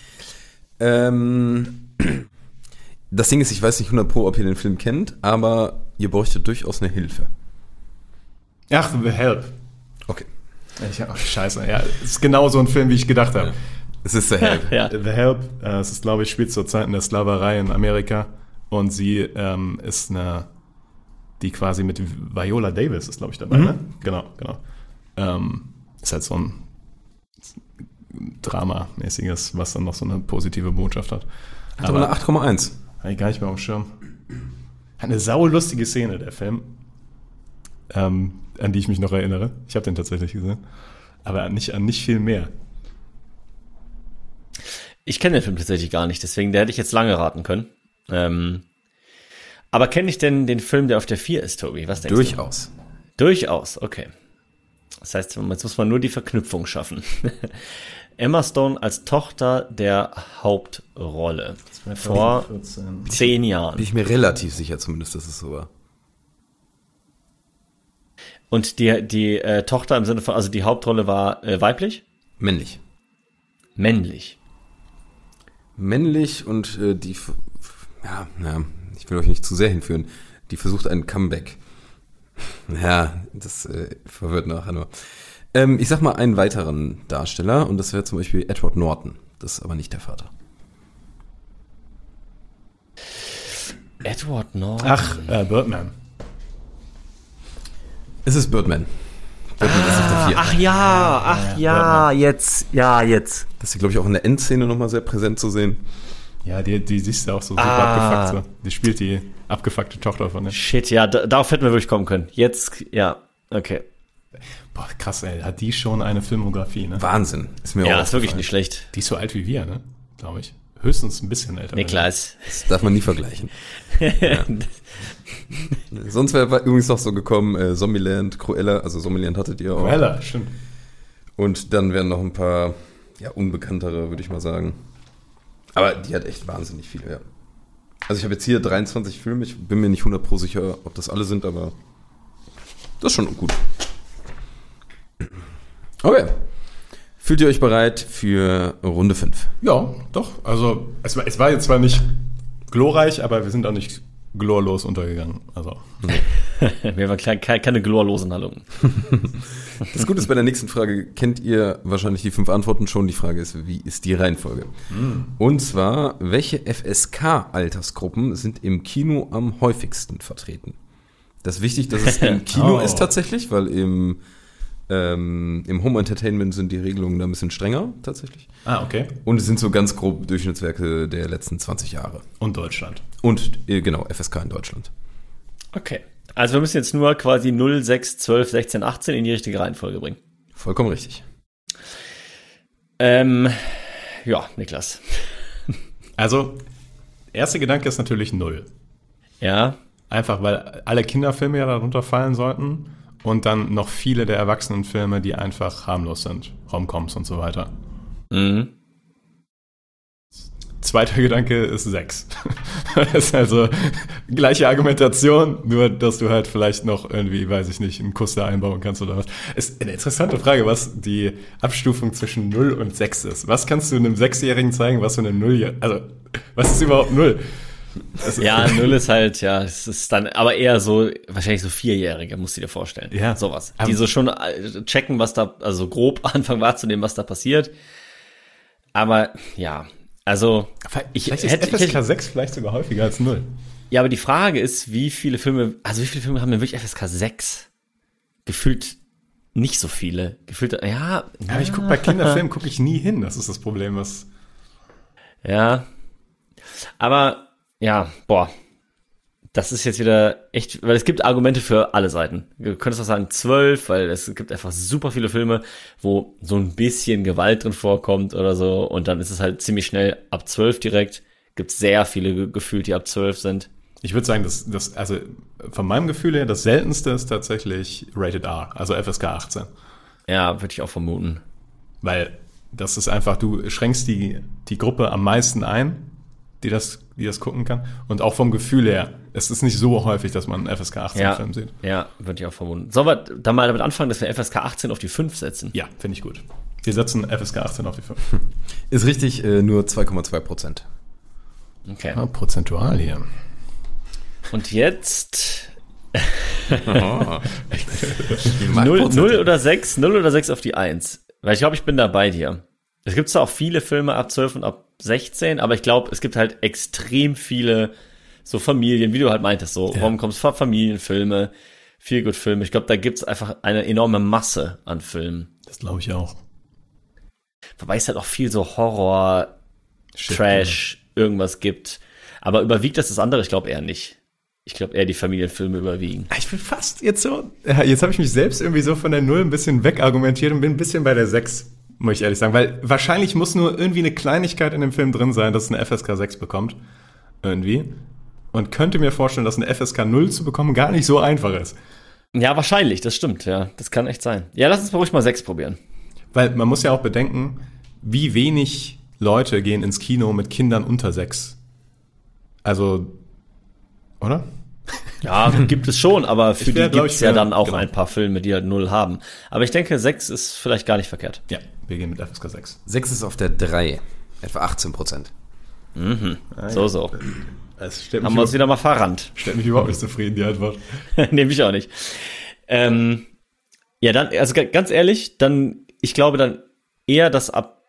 [SPEAKER 5] Ähm, das Ding ist, ich weiß nicht hundert Pro, ob ihr den Film kennt, aber ihr bräuchtet durchaus eine Hilfe.
[SPEAKER 1] Ach, The Help.
[SPEAKER 5] Okay.
[SPEAKER 1] Ich, oh, scheiße, ja, es ist genau so ein Film, wie ich gedacht habe.
[SPEAKER 5] Ja. Es ist The Help.
[SPEAKER 6] Ja.
[SPEAKER 1] The Help, äh, es ist, glaube ich, spielt zur Zeit in der Sklaverei in Amerika und sie ähm, ist eine, die quasi mit Viola Davis ist, glaube ich, dabei,
[SPEAKER 5] Mhm.
[SPEAKER 1] ne? Genau, genau. Ähm, ist halt so ein Drama-mäßiges, was dann noch so eine positive Botschaft hat.
[SPEAKER 5] Hat aber eine acht Komma eins.
[SPEAKER 1] Habe ich gar nicht mehr auf dem Schirm. Hat eine saulustige Szene, der Film, ähm, an die ich mich noch erinnere. Ich habe den tatsächlich gesehen. Aber nicht, an nicht viel mehr.
[SPEAKER 6] Ich kenne den Film tatsächlich gar nicht, deswegen, der hätte ich jetzt lange raten können. Ähm, aber kenne ich denn den Film, der auf der vier ist, Tobi? Was denkst
[SPEAKER 5] Durchaus.
[SPEAKER 6] du? Durchaus, okay. Das heißt, jetzt muss man nur die Verknüpfung schaffen. Emma Stone als Tochter der Hauptrolle. Vor zehn Jahren.
[SPEAKER 5] Bin ich mir relativ sicher zumindest, dass es so war.
[SPEAKER 6] Und die, die äh, Tochter im Sinne von, also die Hauptrolle war äh, weiblich?
[SPEAKER 5] Männlich.
[SPEAKER 6] Männlich.
[SPEAKER 5] Männlich und äh, die, f- f- ja, ja, ich will euch nicht zu sehr hinführen, die versucht ein Comeback. Ja, das äh, verwirrt nachher nur. Ähm, ich sag mal einen weiteren Darsteller und das wäre zum Beispiel Edward Norton. Das ist aber nicht der Vater.
[SPEAKER 6] Edward Norton.
[SPEAKER 1] Ach, äh, Birdman.
[SPEAKER 5] Es ist Birdman. Birdman ist auf der vier.
[SPEAKER 6] Ach ja, ach ja, jetzt, ja, jetzt.
[SPEAKER 5] Das ist, glaube ich, auch in der Endszene nochmal sehr präsent zu sehen.
[SPEAKER 1] Ja, die, die siehst du auch so super
[SPEAKER 6] Ah.
[SPEAKER 1] abgefuckt. So. Die spielt die abgefuckte Tochter von dem.
[SPEAKER 6] Shit, ja, da, darauf hätten wir wirklich kommen können. Jetzt, ja, okay.
[SPEAKER 1] Boah, krass, ey. Hat die schon eine Filmografie, ne?
[SPEAKER 5] Wahnsinn. Ist mir
[SPEAKER 6] Ja,
[SPEAKER 5] auch
[SPEAKER 6] ist wirklich
[SPEAKER 5] aufgefallen.
[SPEAKER 6] nicht schlecht.
[SPEAKER 1] Die ist so alt wie wir, ne? Glaube ich. Höchstens ein bisschen älter.
[SPEAKER 6] Niklas.
[SPEAKER 5] Das darf man nie vergleichen. Ja. Sonst wäre übrigens noch so gekommen, äh, Zombieland, Cruella, also Zombieland hattet ihr auch.
[SPEAKER 1] Cruella, stimmt.
[SPEAKER 5] Und dann wären noch ein paar, ja, unbekanntere, würde ich mal sagen. Aber die hat echt wahnsinnig viele, ja. Also ich habe jetzt hier dreiundzwanzig Filme, ich bin mir nicht hundert Prozent sicher, ob das alle sind, aber das ist schon gut. Okay. Fühlt ihr euch bereit für Runde fünf?
[SPEAKER 1] Ja, doch. Also, es war, es war jetzt zwar nicht glorreich, aber wir sind auch nicht glorlos untergegangen. Also.
[SPEAKER 6] Wir haben keine, keine glorlosen Handlungen.
[SPEAKER 5] Das Gute ist, bei der nächsten Frage kennt ihr wahrscheinlich die fünf Antworten schon. Die Frage ist, wie ist die Reihenfolge? Mm. Und zwar, welche F S K-Altersgruppen sind im Kino am häufigsten vertreten? Das ist wichtig, dass es im Kino
[SPEAKER 1] Oh.
[SPEAKER 5] ist tatsächlich, weil im, ähm, im Home Entertainment sind die Regelungen da ein bisschen strenger tatsächlich.
[SPEAKER 1] Ah, okay.
[SPEAKER 5] Und es sind so ganz grob Durchschnittswerte der letzten zwanzig Jahre.
[SPEAKER 1] Und Deutschland.
[SPEAKER 5] Und äh, genau, F S K in Deutschland.
[SPEAKER 6] Okay. Also wir müssen jetzt nur quasi null, sechs, zwölf, sechzehn, achtzehn in die richtige Reihenfolge bringen.
[SPEAKER 5] Vollkommen richtig.
[SPEAKER 6] Ähm, ja, Niklas.
[SPEAKER 1] Also, erster Gedanke ist natürlich null.
[SPEAKER 6] Ja,
[SPEAKER 1] Einfach, weil alle Kinderfilme ja darunter fallen sollten. Und dann noch viele der Erwachsenenfilme, die einfach harmlos sind. Romcoms und so weiter.
[SPEAKER 6] mhm.
[SPEAKER 1] Zweiter Gedanke ist sechs. Das ist also gleiche Argumentation, nur dass du halt vielleicht noch irgendwie, weiß ich nicht, einen Kuss da einbauen kannst oder was. Ist eine interessante Frage, was die Abstufung zwischen null und sechs ist. Was kannst du einem Sechsjährigen zeigen, was für eine null, also was ist überhaupt null? Also,
[SPEAKER 6] Ja, null ist halt, ja, es ist dann, aber eher so, wahrscheinlich so Vierjährige, musst du dir vorstellen.
[SPEAKER 1] Ja.
[SPEAKER 6] Sowas.
[SPEAKER 1] Aber-
[SPEAKER 6] Die so schon äh, checken, was da, also grob anfangen wahrzunehmen, was da passiert. Aber, ja, also, ich
[SPEAKER 1] vielleicht ist
[SPEAKER 6] hätte,
[SPEAKER 1] F S K
[SPEAKER 6] ich,
[SPEAKER 1] sechs vielleicht sogar häufiger als null.
[SPEAKER 6] ja, aber die Frage ist, wie viele Filme, also wie viele Filme haben denn wirklich F S K sechs? Gefühlt nicht so viele. Gefühlt, ja.
[SPEAKER 1] Aber ich gucke bei Kinderfilmen gucke ich nie hin. Das ist das Problem, was.
[SPEAKER 6] Ja. Aber, ja, boah. Das ist jetzt wieder echt, weil es gibt Argumente für alle Seiten. Du könntest auch sagen zwölf, weil es gibt einfach super viele Filme, wo so ein bisschen Gewalt drin vorkommt oder so. Und dann ist es halt ziemlich schnell ab zwölf direkt. Gibt sehr viele ge- gefühlt, die ab zwölf sind.
[SPEAKER 1] Ich würde sagen, dass das, also von meinem Gefühl her, das seltenste ist tatsächlich Rated R, also F S K achtzehn.
[SPEAKER 6] Ja, würde ich auch vermuten.
[SPEAKER 1] Weil das ist einfach, du schränkst die, die Gruppe am meisten ein, die das, die das gucken kann. Und auch vom Gefühl her, es ist nicht so häufig, dass man einen F S K achtzehn
[SPEAKER 6] Ja,
[SPEAKER 1] Film sieht.
[SPEAKER 6] ja, würde ich auch vermuten. Sollen wir dann mal damit anfangen, dass wir F S K achtzehn auf die fünf setzen?
[SPEAKER 1] Ja, finde ich gut. Wir setzen F S K achtzehn auf die fünf.
[SPEAKER 5] Ist richtig, äh, nur zwei Komma zwei Prozent.
[SPEAKER 6] Okay.
[SPEAKER 1] Ah, prozentual hier.
[SPEAKER 6] Und jetzt,
[SPEAKER 1] Ich bin
[SPEAKER 6] null, null oder sechs, null oder sechs auf die eins. Weil ich glaube, ich bin da bei dir. Es gibt zwar auch viele Filme ab zwölf und ab sechzehn, aber ich glaube, es gibt halt extrem viele so Familien, wie du halt meintest, so
[SPEAKER 1] Ja.
[SPEAKER 6] Rom-Coms, Familienfilme, Feel-Good-Filme. Ich glaube, da gibt's einfach eine enorme Masse an Filmen.
[SPEAKER 1] Das glaube ich auch.
[SPEAKER 6] Wobei es halt auch viel so Horror,
[SPEAKER 1] Shit,
[SPEAKER 6] Trash, irgendwas gibt. Aber überwiegt das das andere? Ich glaube eher nicht. Ich glaube eher die Familienfilme überwiegen.
[SPEAKER 1] Ich bin fast jetzt so, ja, jetzt habe ich mich selbst irgendwie so von der Null ein bisschen wegargumentiert und bin ein bisschen bei der sechs, muss ich ehrlich sagen. Weil wahrscheinlich muss nur irgendwie eine Kleinigkeit in dem Film drin sein, dass es eine F S K sechs bekommt. Irgendwie. Und könnte mir vorstellen, dass eine F S K null zu bekommen gar nicht so einfach ist.
[SPEAKER 6] Ja, wahrscheinlich, das stimmt, ja. Das kann echt sein. Ja, lass uns mal ruhig mal sechs probieren.
[SPEAKER 1] Weil man muss ja auch bedenken, wie wenig Leute gehen ins Kino mit Kindern unter sechs. Also, oder?
[SPEAKER 6] Ja, gibt es schon, aber für
[SPEAKER 1] Ich wär,
[SPEAKER 6] die
[SPEAKER 1] glaub
[SPEAKER 6] gibt's
[SPEAKER 1] ich,
[SPEAKER 6] ja
[SPEAKER 1] wär-
[SPEAKER 6] dann auch
[SPEAKER 1] genau.
[SPEAKER 6] ein paar Filme, die halt null haben. Aber ich denke, sechs ist vielleicht gar nicht verkehrt.
[SPEAKER 1] Ja, wir gehen mit F S K sechs.
[SPEAKER 5] sechs ist auf der drei. Etwa achtzehn Prozent.
[SPEAKER 6] So, so.
[SPEAKER 1] Das stellt
[SPEAKER 6] Haben wir uns wieder mal verrannt.
[SPEAKER 1] stellt mich überhaupt nicht zufrieden, die Antwort.
[SPEAKER 6] Nehme ich auch nicht. Ähm, ja, dann, also ga- ganz ehrlich, dann, ich glaube dann eher, dass ab,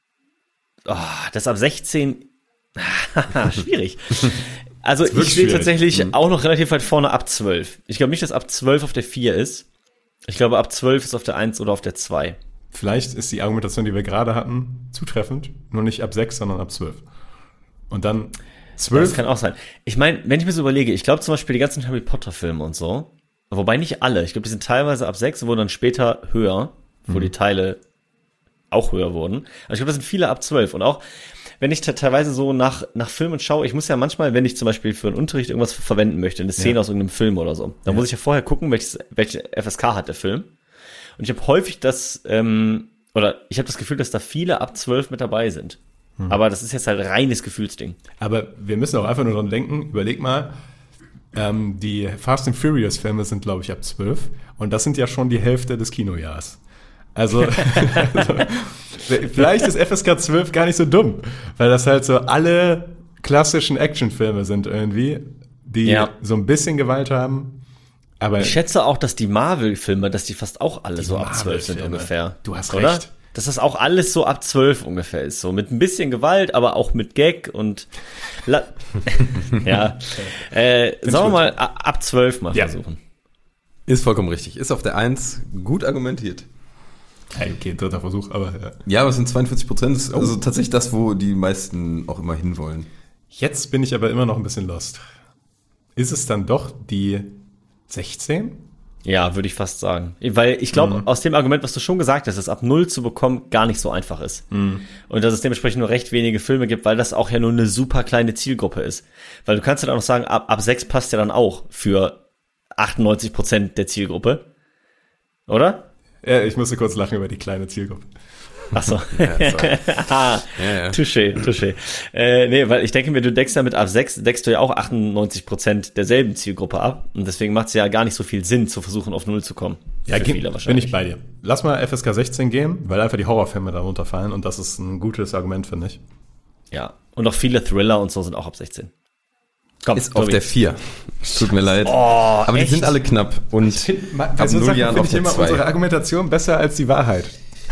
[SPEAKER 6] oh, dass ab sechzehn, schwierig. Also ich
[SPEAKER 1] wirklich
[SPEAKER 6] sehe
[SPEAKER 1] schwierig.
[SPEAKER 6] tatsächlich auch noch relativ weit vorne ab zwölf. Ich glaube nicht, dass ab zwölf auf der vier ist. Ich glaube, ab zwölf ist auf der eins oder auf der zwei.
[SPEAKER 1] Vielleicht ist die Argumentation, die wir gerade hatten, zutreffend. Nur nicht ab sechs, sondern ab zwölf. Und dann
[SPEAKER 6] Das
[SPEAKER 1] zwölf.
[SPEAKER 6] kann auch sein. Ich meine, wenn ich mir so überlege, ich glaube zum Beispiel die ganzen Harry Potter Filme und so, wobei nicht alle, ich glaube, die sind teilweise ab sechs und wurden dann später höher, wo die Teile auch höher wurden. Aber ich glaube, das sind viele ab zwölf. Und auch, wenn ich te- teilweise so nach, nach Filmen schaue, ich muss ja manchmal, wenn ich zum Beispiel für einen Unterricht irgendwas verwenden möchte, eine Szene
[SPEAKER 1] Ja.
[SPEAKER 6] aus irgendeinem Film oder so, dann
[SPEAKER 1] Ja.
[SPEAKER 6] muss ich ja vorher gucken, welches, welche F S K hat der Film. Und ich habe häufig das, ähm, oder ich habe das Gefühl, dass da viele ab zwölf mit dabei sind. Aber das ist jetzt halt reines Gefühlsding.
[SPEAKER 1] Aber wir müssen auch einfach nur dran denken, überleg mal, ähm, die Fast and Furious Filme sind, glaube ich, ab zwölf. Und das sind ja schon die Hälfte des Kinojahrs. Also, also vielleicht ist F S K zwölf gar nicht so dumm, weil das halt so alle klassischen Actionfilme sind irgendwie, die
[SPEAKER 6] Ja.
[SPEAKER 1] so ein bisschen Gewalt haben. Aber
[SPEAKER 6] Ich schätze auch, dass die Marvel-Filme, dass die fast auch alle so ab zwölf sind
[SPEAKER 1] Marvel-Filme.
[SPEAKER 6] ungefähr.
[SPEAKER 1] Du hast
[SPEAKER 6] oder?
[SPEAKER 1] recht.
[SPEAKER 6] Dass das auch alles so ab zwölf ungefähr ist. So mit ein bisschen Gewalt, aber auch mit Gag und La ja. Äh, sagen wir mal a- ab zwölf mal
[SPEAKER 1] Ja.
[SPEAKER 6] versuchen.
[SPEAKER 5] Ist vollkommen richtig. Ist auf der eins gut argumentiert.
[SPEAKER 1] Hey, okay, dritter Versuch, aber ja.
[SPEAKER 5] Ja, aber es sind zweiundvierzig Prozent. Ist also tatsächlich das, wo die meisten auch immer hinwollen.
[SPEAKER 1] Jetzt bin ich aber immer noch ein bisschen lost. Ist es dann doch die sechzehn?
[SPEAKER 6] Ja, würde ich fast sagen. Weil ich glaube, aus dem Argument, was du schon gesagt hast, dass ab null zu bekommen gar nicht so einfach ist. Und dass es dementsprechend nur recht wenige Filme gibt, weil das auch ja nur eine super kleine Zielgruppe ist. Weil du kannst ja dann auch sagen, ab, ab sechs passt ja dann auch für achtundneunzig Prozent der Zielgruppe. Oder?
[SPEAKER 1] Ja, ich musste kurz lachen über die kleine Zielgruppe.
[SPEAKER 6] Ach so.
[SPEAKER 5] Ja, so.
[SPEAKER 6] Ah,
[SPEAKER 5] Ja, ja.
[SPEAKER 6] touché, touché. Äh, nee, weil ich denke mir, du deckst ja mit ab sechs, deckst du ja auch achtundneunzig Prozent derselben Zielgruppe ab. Und deswegen macht es ja gar nicht so viel Sinn, zu versuchen, auf null zu kommen.
[SPEAKER 1] Ja,
[SPEAKER 6] Für
[SPEAKER 1] ge-
[SPEAKER 6] viele
[SPEAKER 1] bin ich bei dir. Lass mal F S K sechzehn gehen, weil einfach die Horrorfilme darunter fallen und das ist ein gutes Argument, finde ich.
[SPEAKER 6] Ja. Und auch viele Thriller und so sind auch ab sechzehn. Komm,
[SPEAKER 5] Ist auf
[SPEAKER 6] Tobi.
[SPEAKER 5] der vier. Tut mir leid.
[SPEAKER 6] Oh,
[SPEAKER 5] aber die
[SPEAKER 6] echt?
[SPEAKER 5] sind alle knapp. Und ab
[SPEAKER 1] Bei so
[SPEAKER 5] null
[SPEAKER 1] Sachen
[SPEAKER 5] Jahren
[SPEAKER 1] finde
[SPEAKER 5] auf
[SPEAKER 1] ich
[SPEAKER 5] der
[SPEAKER 1] immer
[SPEAKER 5] zwei.
[SPEAKER 1] unsere Argumentation besser als die Wahrheit.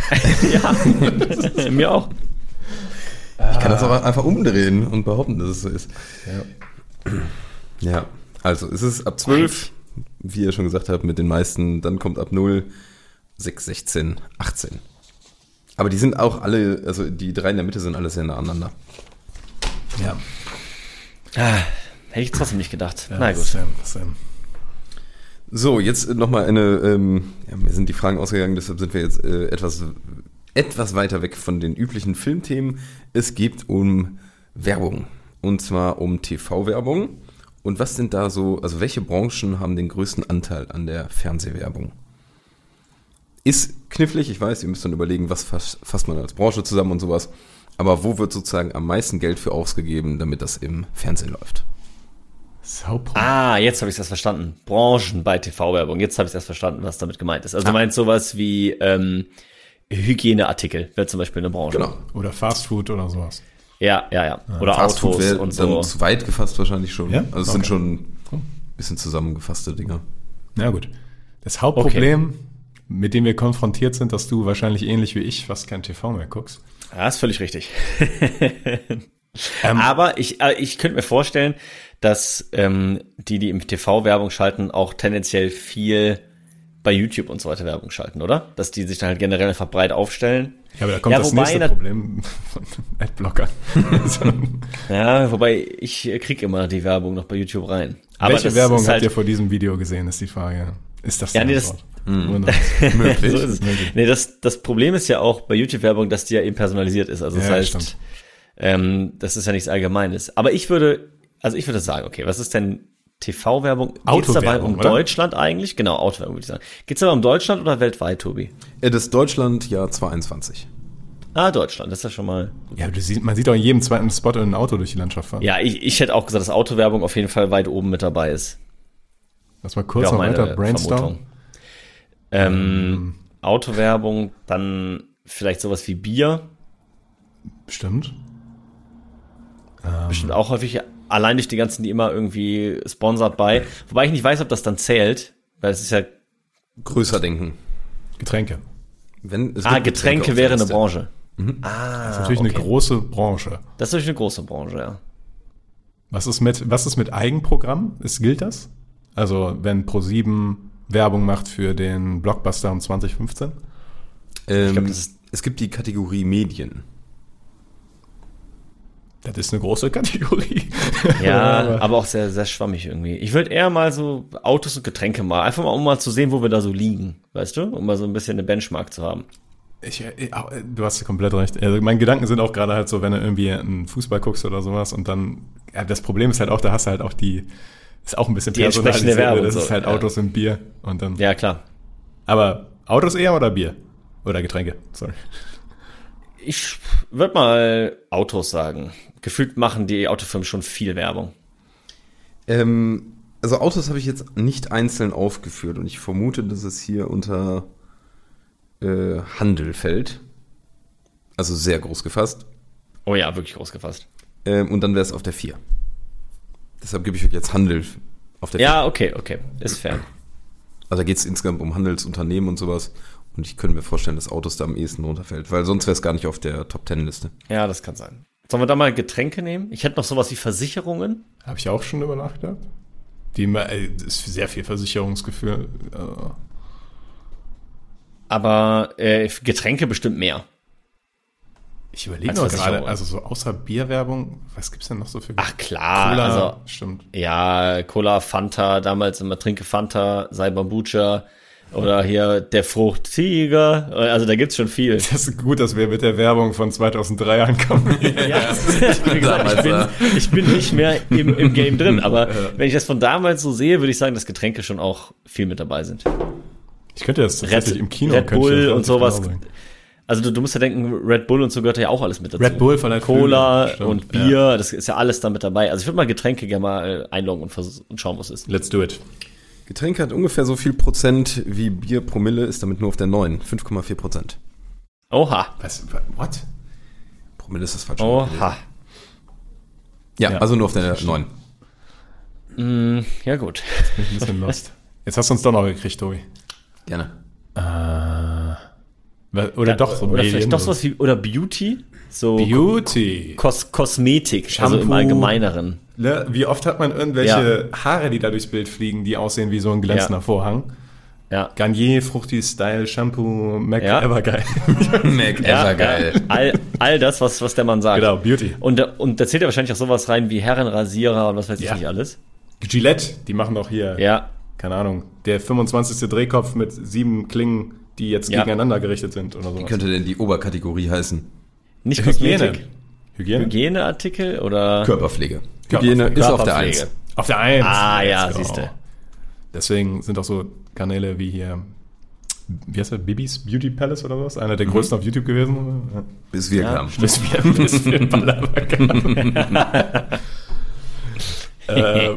[SPEAKER 6] Ja, mir auch.
[SPEAKER 5] Ich kann das aber einfach umdrehen und behaupten, dass es so ist.
[SPEAKER 1] Ja.
[SPEAKER 5] Ja, also es ist ab zwölf, wie ihr schon gesagt habt, mit den meisten. Dann kommt ab null, sechs, sechzehn, achtzehn. Aber die sind auch alle, also die drei in der Mitte sind alle sehr nah aneinander.
[SPEAKER 1] Ja.
[SPEAKER 6] Ah, hätte ich trotzdem nicht gedacht.
[SPEAKER 1] Ja,
[SPEAKER 6] Na
[SPEAKER 1] das,
[SPEAKER 6] gut.
[SPEAKER 1] ähm, das, ähm,
[SPEAKER 5] So, jetzt nochmal eine, ähm, ja, mir sind die Fragen ausgegangen, deshalb sind wir jetzt äh, etwas, etwas weiter weg von den üblichen Filmthemen. Es geht um Werbung, und zwar um T V-Werbung. Und was sind da so, also welche Branchen haben den größten Anteil an der Fernsehwerbung? Ist knifflig, ich weiß, ihr müsst dann überlegen, was fasst, fasst man als Branche zusammen und sowas. Aber wo wird sozusagen am meisten Geld für ausgegeben, damit das im Fernsehen läuft?
[SPEAKER 1] Saupunkt.
[SPEAKER 6] Ah, jetzt habe ich es erst verstanden. Branchen bei T V-Werbung. Jetzt habe ich erst verstanden, was damit gemeint ist. Also du meinst sowas wie ähm, Hygieneartikel, wäre zum Beispiel eine Branche.
[SPEAKER 5] Genau.
[SPEAKER 1] Oder Fast Food oder sowas.
[SPEAKER 6] Ja, ja, ja. Oder
[SPEAKER 5] Fastfood
[SPEAKER 6] Autos
[SPEAKER 5] wäre
[SPEAKER 6] und
[SPEAKER 5] dann
[SPEAKER 6] so.
[SPEAKER 5] zu weit gefasst wahrscheinlich schon.
[SPEAKER 1] Ja?
[SPEAKER 5] Also es
[SPEAKER 1] Okay.
[SPEAKER 5] sind schon ein bisschen zusammengefasste Dinger.
[SPEAKER 1] Na gut. Das Hauptproblem, mit dem wir konfrontiert sind, dass du wahrscheinlich ähnlich wie ich fast kein T V mehr guckst.
[SPEAKER 6] Ja, ist völlig richtig.
[SPEAKER 1] Ähm,
[SPEAKER 6] Aber ich, äh, ich könnte mir vorstellen, dass ähm, die, die im T V Werbung schalten, auch tendenziell viel bei YouTube und so weiter Werbung schalten, oder? Dass die sich dann halt generell einfach breit aufstellen.
[SPEAKER 1] Ja, aber da kommt
[SPEAKER 6] Ja,
[SPEAKER 1] das
[SPEAKER 6] wobei
[SPEAKER 1] nächste
[SPEAKER 6] nat-
[SPEAKER 1] Problem von Adblockern.
[SPEAKER 6] Ja, wobei ich krieg immer die Werbung noch bei YouTube rein. Aber
[SPEAKER 1] Welche
[SPEAKER 6] das
[SPEAKER 1] Werbung
[SPEAKER 6] ist
[SPEAKER 1] habt
[SPEAKER 6] halt,
[SPEAKER 1] ihr vor diesem Video gesehen, ist die Frage. Ist das die
[SPEAKER 6] Ja, nee, das-
[SPEAKER 1] Antwort? Wunderbar.
[SPEAKER 5] Möglich.
[SPEAKER 6] so ist es. Nee, das, das Problem ist ja auch bei YouTube-Werbung, dass die ja eben personalisiert ist. Also das
[SPEAKER 1] Ja,
[SPEAKER 6] heißt,
[SPEAKER 1] stimmt.
[SPEAKER 6] ähm, das ist ja nichts Allgemeines. Aber ich würde, also ich würde sagen, okay, was ist denn T V-Werbung? Geht's dabei
[SPEAKER 1] Autowerbung,
[SPEAKER 6] um
[SPEAKER 1] oder?
[SPEAKER 6] Deutschland eigentlich? Genau, Autowerbung würde ich sagen. Geht's dabei um Deutschland oder weltweit, Tobi?
[SPEAKER 5] Äh, Das Deutschland Jahr zweitausendeinundzwanzig.
[SPEAKER 6] Ah, Deutschland, das ist ja schon mal.
[SPEAKER 1] Ja, du siehst, man sieht auch in jedem zweiten Spot ein Auto durch die Landschaft fahren.
[SPEAKER 6] Ja, ich, ich hätte auch gesagt, dass Autowerbung auf jeden Fall weit oben mit dabei ist.
[SPEAKER 1] Lass mal kurz
[SPEAKER 6] Wäre
[SPEAKER 1] noch
[SPEAKER 6] auch meine
[SPEAKER 1] weiter brainstormen.
[SPEAKER 6] Vermutung. Ähm, Autowerbung, dann vielleicht sowas wie Bier.
[SPEAKER 1] Bestimmt.
[SPEAKER 6] Bestimmt auch häufig, allein durch die ganzen, die immer irgendwie sponsored bei. Wobei ich nicht weiß, ob das dann zählt, weil es ist ja,
[SPEAKER 5] Größer denken.
[SPEAKER 1] Getränke.
[SPEAKER 5] Wenn, es
[SPEAKER 6] ah,
[SPEAKER 5] gibt
[SPEAKER 6] Getränke
[SPEAKER 5] auf der
[SPEAKER 6] wäre eine
[SPEAKER 5] Liste.
[SPEAKER 6] Branche.
[SPEAKER 1] Das ist natürlich
[SPEAKER 6] okay.
[SPEAKER 1] eine große Branche.
[SPEAKER 6] Das ist natürlich eine große Branche, ja.
[SPEAKER 1] Was ist mit, was ist mit Eigenprogramm? Ist, gilt das? Also, wenn ProSieben Werbung macht für den Blockbuster um zwanzig fünfzehn?
[SPEAKER 5] Ähm,
[SPEAKER 6] glaub, das ist-
[SPEAKER 5] es gibt die Kategorie Medien.
[SPEAKER 1] Das ist eine große Kategorie.
[SPEAKER 6] Ja, aber auch sehr, sehr schwammig irgendwie. Ich würde eher mal so Autos und Getränke mal, einfach mal, um mal zu sehen, wo wir da so liegen, weißt du? Um mal so ein bisschen eine Benchmark zu haben.
[SPEAKER 1] Ich, äh, du hast komplett recht. Also meine Gedanken sind auch gerade halt so, wenn du irgendwie einen Fußball guckst oder sowas und dann, ja, das Problem ist halt auch, da hast du halt auch die, ist auch ein bisschen
[SPEAKER 6] Die entsprechende
[SPEAKER 1] personalisiert,
[SPEAKER 6] Werbung
[SPEAKER 1] das
[SPEAKER 6] so,
[SPEAKER 1] ist halt
[SPEAKER 6] ja.
[SPEAKER 1] Autos und Bier und dann,
[SPEAKER 6] Ja, klar.
[SPEAKER 1] aber Autos eher oder Bier? Oder Getränke, sorry.
[SPEAKER 6] Ich würde mal Autos sagen. Gefühlt machen die Autofirmen schon viel Werbung.
[SPEAKER 5] Ähm, also Autos habe ich jetzt nicht einzeln aufgeführt und ich vermute, dass es hier unter äh, Handel fällt. Also sehr groß gefasst.
[SPEAKER 6] Oh ja, wirklich groß gefasst.
[SPEAKER 5] Ähm, und dann wäre es auf der vier. Deshalb gebe ich euch jetzt Handel auf der vier.
[SPEAKER 6] Ja, okay, okay. Ist fair.
[SPEAKER 5] Also da geht es insgesamt um Handelsunternehmen und sowas. Und ich könnte mir vorstellen, dass Autos da am ehesten runterfällt, weil sonst wäre es gar nicht auf der Top Ten Liste.
[SPEAKER 6] Ja, das kann sein. Sollen wir da mal Getränke nehmen? Ich hätte noch sowas wie Versicherungen.
[SPEAKER 1] Habe ich auch schon über nachgedacht. Die, äh, das ist sehr viel Versicherungsgefühl. Äh,
[SPEAKER 6] Aber äh, Getränke bestimmt mehr.
[SPEAKER 1] Ich überlege
[SPEAKER 6] Als
[SPEAKER 1] noch gerade,
[SPEAKER 6] Versicherung.
[SPEAKER 1] also so außer Bierwerbung, was gibt's denn noch so für
[SPEAKER 6] Ach klar,
[SPEAKER 1] Cola,
[SPEAKER 6] also
[SPEAKER 1] stimmt.
[SPEAKER 6] ja, Cola, Fanta, damals immer Trinke Fanta, sei Bambucha oder hier der Fruchtiger. Also da gibt's schon viel.
[SPEAKER 1] Das ist gut, dass wir mit der Werbung von zweitausenddrei ankommen.
[SPEAKER 6] Ja, wie gesagt, ich, bin, ich bin nicht mehr im, im Game drin, aber wenn ich das von damals so sehe, würde ich sagen, dass Getränke schon auch viel mit dabei sind.
[SPEAKER 1] Ich könnte das tatsächlich
[SPEAKER 6] Red,
[SPEAKER 1] im Kino
[SPEAKER 6] Red
[SPEAKER 1] könnte ich
[SPEAKER 6] Bull
[SPEAKER 1] das
[SPEAKER 6] und
[SPEAKER 1] relativ
[SPEAKER 6] sowas.
[SPEAKER 1] genau bringen.
[SPEAKER 6] Also du, du musst ja denken, Red Bull und so gehört ja auch alles mit dazu.
[SPEAKER 1] Red Bull von der
[SPEAKER 6] Cola
[SPEAKER 1] Stimmt,
[SPEAKER 6] und Bier, das ist ja alles da mit dabei. Also ich würde mal Getränke gerne mal einloggen und, vers- und schauen, was es ist.
[SPEAKER 1] Let's do it.
[SPEAKER 5] Getränke hat ungefähr so viel Prozent wie Bier Promille, ist damit nur auf der neun. fünf Komma vier Prozent.
[SPEAKER 6] Oha.
[SPEAKER 1] Was? What?
[SPEAKER 5] Promille ist das falsche.
[SPEAKER 6] Oha.
[SPEAKER 5] Ja,
[SPEAKER 1] Ja.
[SPEAKER 5] also nur auf der neun.
[SPEAKER 6] Mm, ja gut.
[SPEAKER 1] Bin ich ein bisschen lost. Jetzt hast du uns doch noch gekriegt, Tobi.
[SPEAKER 5] Gerne.
[SPEAKER 1] Oder
[SPEAKER 6] Ja,
[SPEAKER 1] doch so
[SPEAKER 6] oder
[SPEAKER 1] Medien
[SPEAKER 6] vielleicht doch sowas wie, oder Beauty? So
[SPEAKER 1] Beauty.
[SPEAKER 6] Kos Kosmetik, also im
[SPEAKER 1] Shampoo.
[SPEAKER 6] Allgemeineren.
[SPEAKER 1] Ne? Wie oft hat man irgendwelche Haare, die da durchs Bild fliegen, die aussehen wie so ein glänzender
[SPEAKER 6] Ja.
[SPEAKER 1] Vorhang?
[SPEAKER 6] Ja.
[SPEAKER 1] Garnier, Fruchti Style, Shampoo, Mac
[SPEAKER 6] Ja.
[SPEAKER 1] Evergeil.
[SPEAKER 5] Mac
[SPEAKER 6] Ja,
[SPEAKER 5] Evergeil.
[SPEAKER 6] ja. All, all das, was, was der Mann sagt.
[SPEAKER 1] Genau, Beauty.
[SPEAKER 6] Und, da- und da zählt ja wahrscheinlich auch sowas rein wie Herrenrasierer und was weiß ich
[SPEAKER 1] Ja.
[SPEAKER 6] nicht alles.
[SPEAKER 1] Gillette, die machen doch hier,
[SPEAKER 6] Ja.
[SPEAKER 1] keine Ahnung, der fünfundzwanzigste Drehkopf mit sieben Klingen, die jetzt
[SPEAKER 6] Ja.
[SPEAKER 1] gegeneinander gerichtet sind oder
[SPEAKER 5] Wie
[SPEAKER 1] sowas.
[SPEAKER 5] könnte denn die Oberkategorie heißen?
[SPEAKER 6] Nicht
[SPEAKER 1] Hygiene.
[SPEAKER 6] Kosmetik.
[SPEAKER 1] Hygiene?
[SPEAKER 6] Hygieneartikel oder
[SPEAKER 5] Körperpflege.
[SPEAKER 1] Körperpflege.
[SPEAKER 5] Hygiene ist auf der
[SPEAKER 6] Körperpflege.
[SPEAKER 5] eins.
[SPEAKER 1] Auf der eins.
[SPEAKER 6] Ah, ja,
[SPEAKER 1] Let's go.
[SPEAKER 6] siehste.
[SPEAKER 1] Deswegen sind auch so Kanäle wie hier, wie heißt der, Bibis Beauty Palace oder was? Einer der größten auf YouTube gewesen. Ja.
[SPEAKER 5] Bis wir
[SPEAKER 6] Ja,
[SPEAKER 5] kamen.
[SPEAKER 1] Bis wir, bis wir Ballermann kamen. ähm,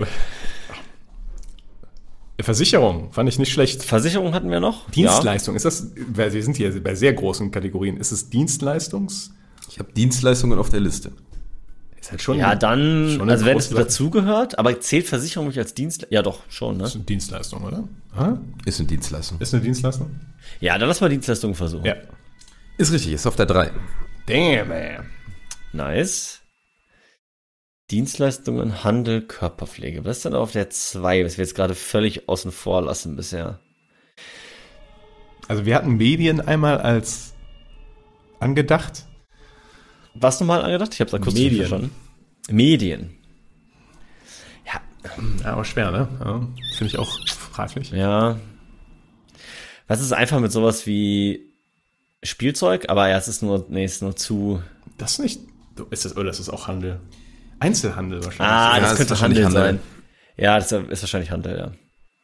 [SPEAKER 1] Versicherung fand ich nicht schlecht.
[SPEAKER 6] Versicherung hatten wir noch?
[SPEAKER 1] Dienstleistung, ist das, weil wir sind hier bei sehr großen Kategorien, ist es Dienstleistungs?
[SPEAKER 5] Ich habe Dienstleistungen auf der Liste.
[SPEAKER 1] Ist halt schon
[SPEAKER 6] Ja, dann,
[SPEAKER 1] schon eine
[SPEAKER 6] also wenn es
[SPEAKER 1] große Sache.
[SPEAKER 6] dazugehört, aber zählt Versicherung nicht als Dienst? Ja, doch, schon, ne?
[SPEAKER 1] Das ist eine Dienstleistung, oder? Ha?
[SPEAKER 5] Ist eine Dienstleistung.
[SPEAKER 1] Ist eine Dienstleistung?
[SPEAKER 6] Ja, dann lass mal Dienstleistungen versuchen.
[SPEAKER 1] Ja.
[SPEAKER 5] Ist richtig, ist auf der drei.
[SPEAKER 1] Damn, man.
[SPEAKER 6] Nice. Dienstleistungen, Handel, Körperpflege. Was ist denn auf der zwei, was wir jetzt gerade völlig außen vor lassen bisher?
[SPEAKER 1] Also wir hatten Medien einmal als angedacht.
[SPEAKER 6] Was nochmal angedacht? Ich hab's akustisch
[SPEAKER 1] Medien.
[SPEAKER 6] verstanden. Medien. Ja,
[SPEAKER 1] Ja, aber schwer, ne? Ja, finde ich auch fraglich.
[SPEAKER 6] ja. Was ist einfach mit sowas wie Spielzeug? Aber ja, es ist nur, nee, es ist nur zu...
[SPEAKER 1] Das nicht. Ist das, oder das ist auch Handel? Einzelhandel wahrscheinlich.
[SPEAKER 6] Ah,
[SPEAKER 5] Ja,
[SPEAKER 6] das
[SPEAKER 5] ist
[SPEAKER 6] könnte
[SPEAKER 5] wahrscheinlich
[SPEAKER 6] Handel
[SPEAKER 5] Handel.
[SPEAKER 6] sein. Ja, das ist wahrscheinlich Handel, ja.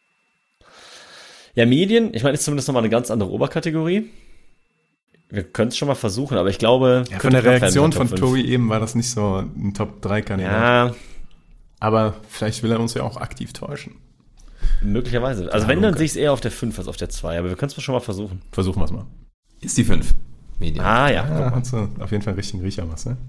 [SPEAKER 6] Ja, Medien, ich meine, ist zumindest nochmal eine ganz andere Oberkategorie. Wir können es schon mal versuchen, aber ich glaube...
[SPEAKER 1] Ja,
[SPEAKER 6] könnte
[SPEAKER 1] von der
[SPEAKER 6] knapp werden
[SPEAKER 1] Reaktion
[SPEAKER 6] mit der
[SPEAKER 1] von
[SPEAKER 6] Top fünf.
[SPEAKER 1] Tobi eben war das nicht so ein Top drei Kandidat.
[SPEAKER 6] Ja,
[SPEAKER 1] Aber vielleicht will er uns ja auch aktiv täuschen.
[SPEAKER 6] möglicherweise. Also
[SPEAKER 1] Ja,
[SPEAKER 6] wenn, dann
[SPEAKER 1] dunkel.
[SPEAKER 6] sehe ich es eher auf der fünf als auf der zwei, aber wir können es schon mal versuchen.
[SPEAKER 1] Versuchen wir es mal.
[SPEAKER 5] Ist die fünf. Medien.
[SPEAKER 6] Ah, ja.
[SPEAKER 1] Ja, hast du auf jeden Fall einen richtigen Riecher was, ne?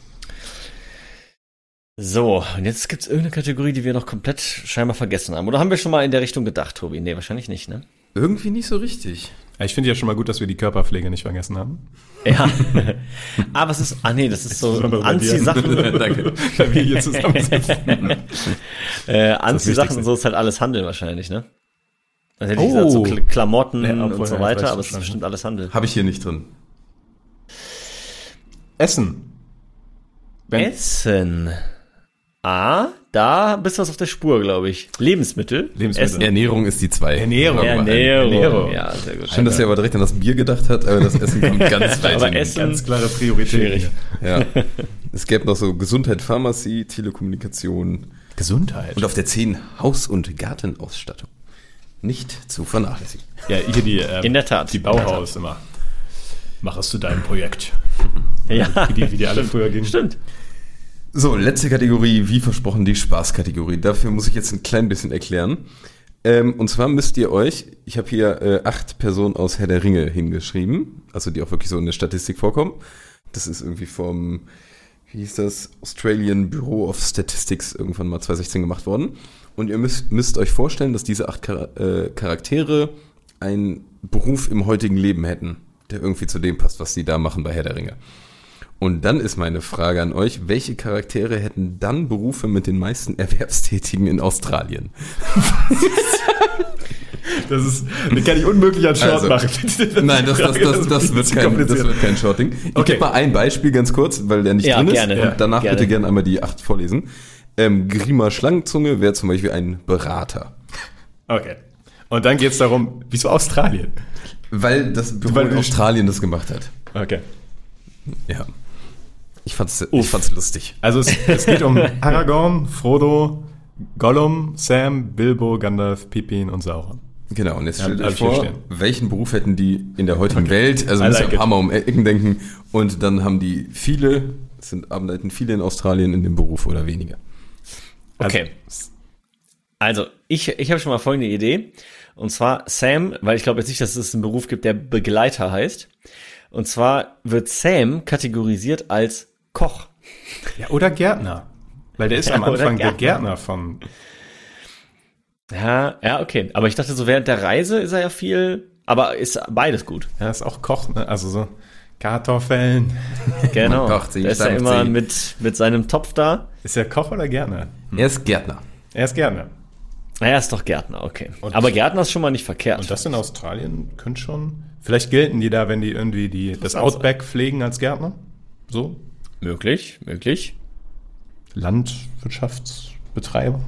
[SPEAKER 6] So, und jetzt gibt es irgendeine Kategorie, die wir noch komplett scheinbar vergessen haben. Oder haben wir schon mal in der Richtung gedacht, Tobi? Nee, wahrscheinlich nicht, ne?
[SPEAKER 5] Irgendwie nicht so richtig.
[SPEAKER 1] Ja, ich finde ja schon mal gut, dass wir die Körperpflege nicht vergessen haben.
[SPEAKER 6] Ja. Aber es ist, ah nee, das ist so
[SPEAKER 1] Insbesondere bei dir.
[SPEAKER 6] Anziehsachen.
[SPEAKER 5] Danke.
[SPEAKER 1] Familie zusammensitzen.
[SPEAKER 6] äh, Anziehsachen
[SPEAKER 1] Wichtigste.
[SPEAKER 6] und so ist halt alles Handel wahrscheinlich, ne? Also hätte ich
[SPEAKER 5] Oh.
[SPEAKER 6] gesagt, so Kl- Klamotten
[SPEAKER 1] Ja, obwohl,
[SPEAKER 6] und so
[SPEAKER 1] ja,
[SPEAKER 6] weiter,
[SPEAKER 1] weiß
[SPEAKER 6] aber
[SPEAKER 1] ich
[SPEAKER 6] es ist
[SPEAKER 1] schon.
[SPEAKER 6] bestimmt alles Handel.
[SPEAKER 5] Habe ich hier nicht drin.
[SPEAKER 1] Essen. Wenn,
[SPEAKER 6] Essen. Ah, da bist du was auf der Spur, glaube ich. Lebensmittel.
[SPEAKER 1] Lebensmittel.
[SPEAKER 6] Essen.
[SPEAKER 5] Ernährung ist die zwei.
[SPEAKER 1] Ernährung.
[SPEAKER 6] Ernährung.
[SPEAKER 1] Ernährung.
[SPEAKER 6] Ja, sehr gut.
[SPEAKER 5] Schön, dass ihr aber direkt an das Bier gedacht habt, aber das Essen kommt ganz weit
[SPEAKER 6] Aber
[SPEAKER 5] hinten.
[SPEAKER 6] Essen-
[SPEAKER 1] Ganz klare Priorität.
[SPEAKER 6] Schwierig.
[SPEAKER 5] Ja. Es gäbe noch so Gesundheit, Pharmazie, Telekommunikation
[SPEAKER 1] Gesundheit.
[SPEAKER 5] und auf der zehn Haus- und Gartenausstattung. Nicht zu vernachlässigen.
[SPEAKER 1] Ja, hier die, ähm,
[SPEAKER 6] In der Tat.
[SPEAKER 1] die Bauhaus immer. Mach es zu deinem Projekt.
[SPEAKER 6] Ja,
[SPEAKER 1] Wie die, wie die alle früher gingen.
[SPEAKER 6] stimmt.
[SPEAKER 5] So, letzte Kategorie, wie versprochen, die Spaßkategorie. Dafür muss ich jetzt ein klein bisschen erklären. Ähm, und zwar müsst ihr euch, ich habe hier äh, acht Personen aus Herr der Ringe hingeschrieben, also die auch wirklich so in der Statistik vorkommen. Das ist irgendwie vom, wie hieß das, Australian Bureau of Statistics irgendwann mal zwanzig sechzehn gemacht worden. Und ihr müsst, müsst euch vorstellen, dass diese acht Char- äh, Charaktere einen Beruf im heutigen Leben hätten, der irgendwie zu dem passt, was die da machen bei Herr der Ringe. Und dann ist meine Frage an euch, welche Charaktere hätten dann Berufe mit den meisten Erwerbstätigen in Australien?
[SPEAKER 1] Das ist, das kann ich unmöglich als Short
[SPEAKER 5] Also,
[SPEAKER 1] machen.
[SPEAKER 5] Nein, das, das, das, das, wird, kein, das wird kein Shorting. Ich
[SPEAKER 1] Okay.
[SPEAKER 5] gebe mal ein Beispiel ganz kurz, weil der nicht
[SPEAKER 6] Ja,
[SPEAKER 5] drin
[SPEAKER 6] gerne.
[SPEAKER 5] ist.
[SPEAKER 6] Ja,
[SPEAKER 5] Und danach
[SPEAKER 6] gerne.
[SPEAKER 5] bitte gerne einmal die acht vorlesen. Ähm, Grima Schlangenzunge wäre zum Beispiel ein Berater.
[SPEAKER 1] Okay. Und dann geht es darum, wieso Australien?
[SPEAKER 5] Weil das Büro
[SPEAKER 1] Weil
[SPEAKER 5] in
[SPEAKER 1] wir-
[SPEAKER 5] Australien das gemacht hat.
[SPEAKER 1] Okay.
[SPEAKER 5] Ja. Ich fand's, ich fand's lustig.
[SPEAKER 1] Also es, es geht um Aragorn, Frodo, Gollum, Sam, Bilbo, Gandalf, Pippin und Sauron.
[SPEAKER 5] Genau, und jetzt
[SPEAKER 1] Ja,
[SPEAKER 5] stellt
[SPEAKER 1] hab
[SPEAKER 5] euch
[SPEAKER 1] ich hier
[SPEAKER 5] vor,
[SPEAKER 1] stehen.
[SPEAKER 5] welchen Beruf hätten die in der heutigen Welt? Also
[SPEAKER 1] I
[SPEAKER 5] müsst ihr
[SPEAKER 1] like
[SPEAKER 5] ein paar
[SPEAKER 1] it.
[SPEAKER 5] Mal um Ecken denken. Und dann haben die viele, es sind arbeiten viele in Australien in dem Beruf oder weniger.
[SPEAKER 6] Okay. Also, ich, ich habe schon mal folgende Idee. Und zwar Sam, weil ich glaube jetzt nicht, dass es einen Beruf gibt, der Begleiter heißt. Und zwar wird Sam kategorisiert als Koch.
[SPEAKER 1] Ja, oder Gärtner. Weil der ist
[SPEAKER 6] Ja,
[SPEAKER 1] am
[SPEAKER 6] oder
[SPEAKER 1] Anfang der
[SPEAKER 6] Gärtner.
[SPEAKER 1] Gärtner von...
[SPEAKER 6] Ja, ja, okay. Aber ich dachte so, während der Reise ist er ja viel, aber ist beides gut.
[SPEAKER 1] Ja, ist auch Koch, ne? Also so Kartoffeln.
[SPEAKER 6] Genau.
[SPEAKER 5] Man kocht sie,
[SPEAKER 6] Der ist ja
[SPEAKER 5] stampft
[SPEAKER 6] immer
[SPEAKER 5] sie.
[SPEAKER 6] mit, mit seinem Topf da.
[SPEAKER 1] Ist er Koch oder Gärtner?
[SPEAKER 5] Er ist Gärtner.
[SPEAKER 1] Er ist Gärtner.
[SPEAKER 6] Er ist doch Gärtner, okay.
[SPEAKER 1] Und-
[SPEAKER 6] aber Gärtner ist schon mal nicht verkehrt.
[SPEAKER 1] Und das in Australien könnte schon... Vielleicht gelten die da, wenn die irgendwie die, das Outback pflegen als Gärtner. So.
[SPEAKER 6] möglich, möglich.
[SPEAKER 1] Landwirtschaftsbetreiber.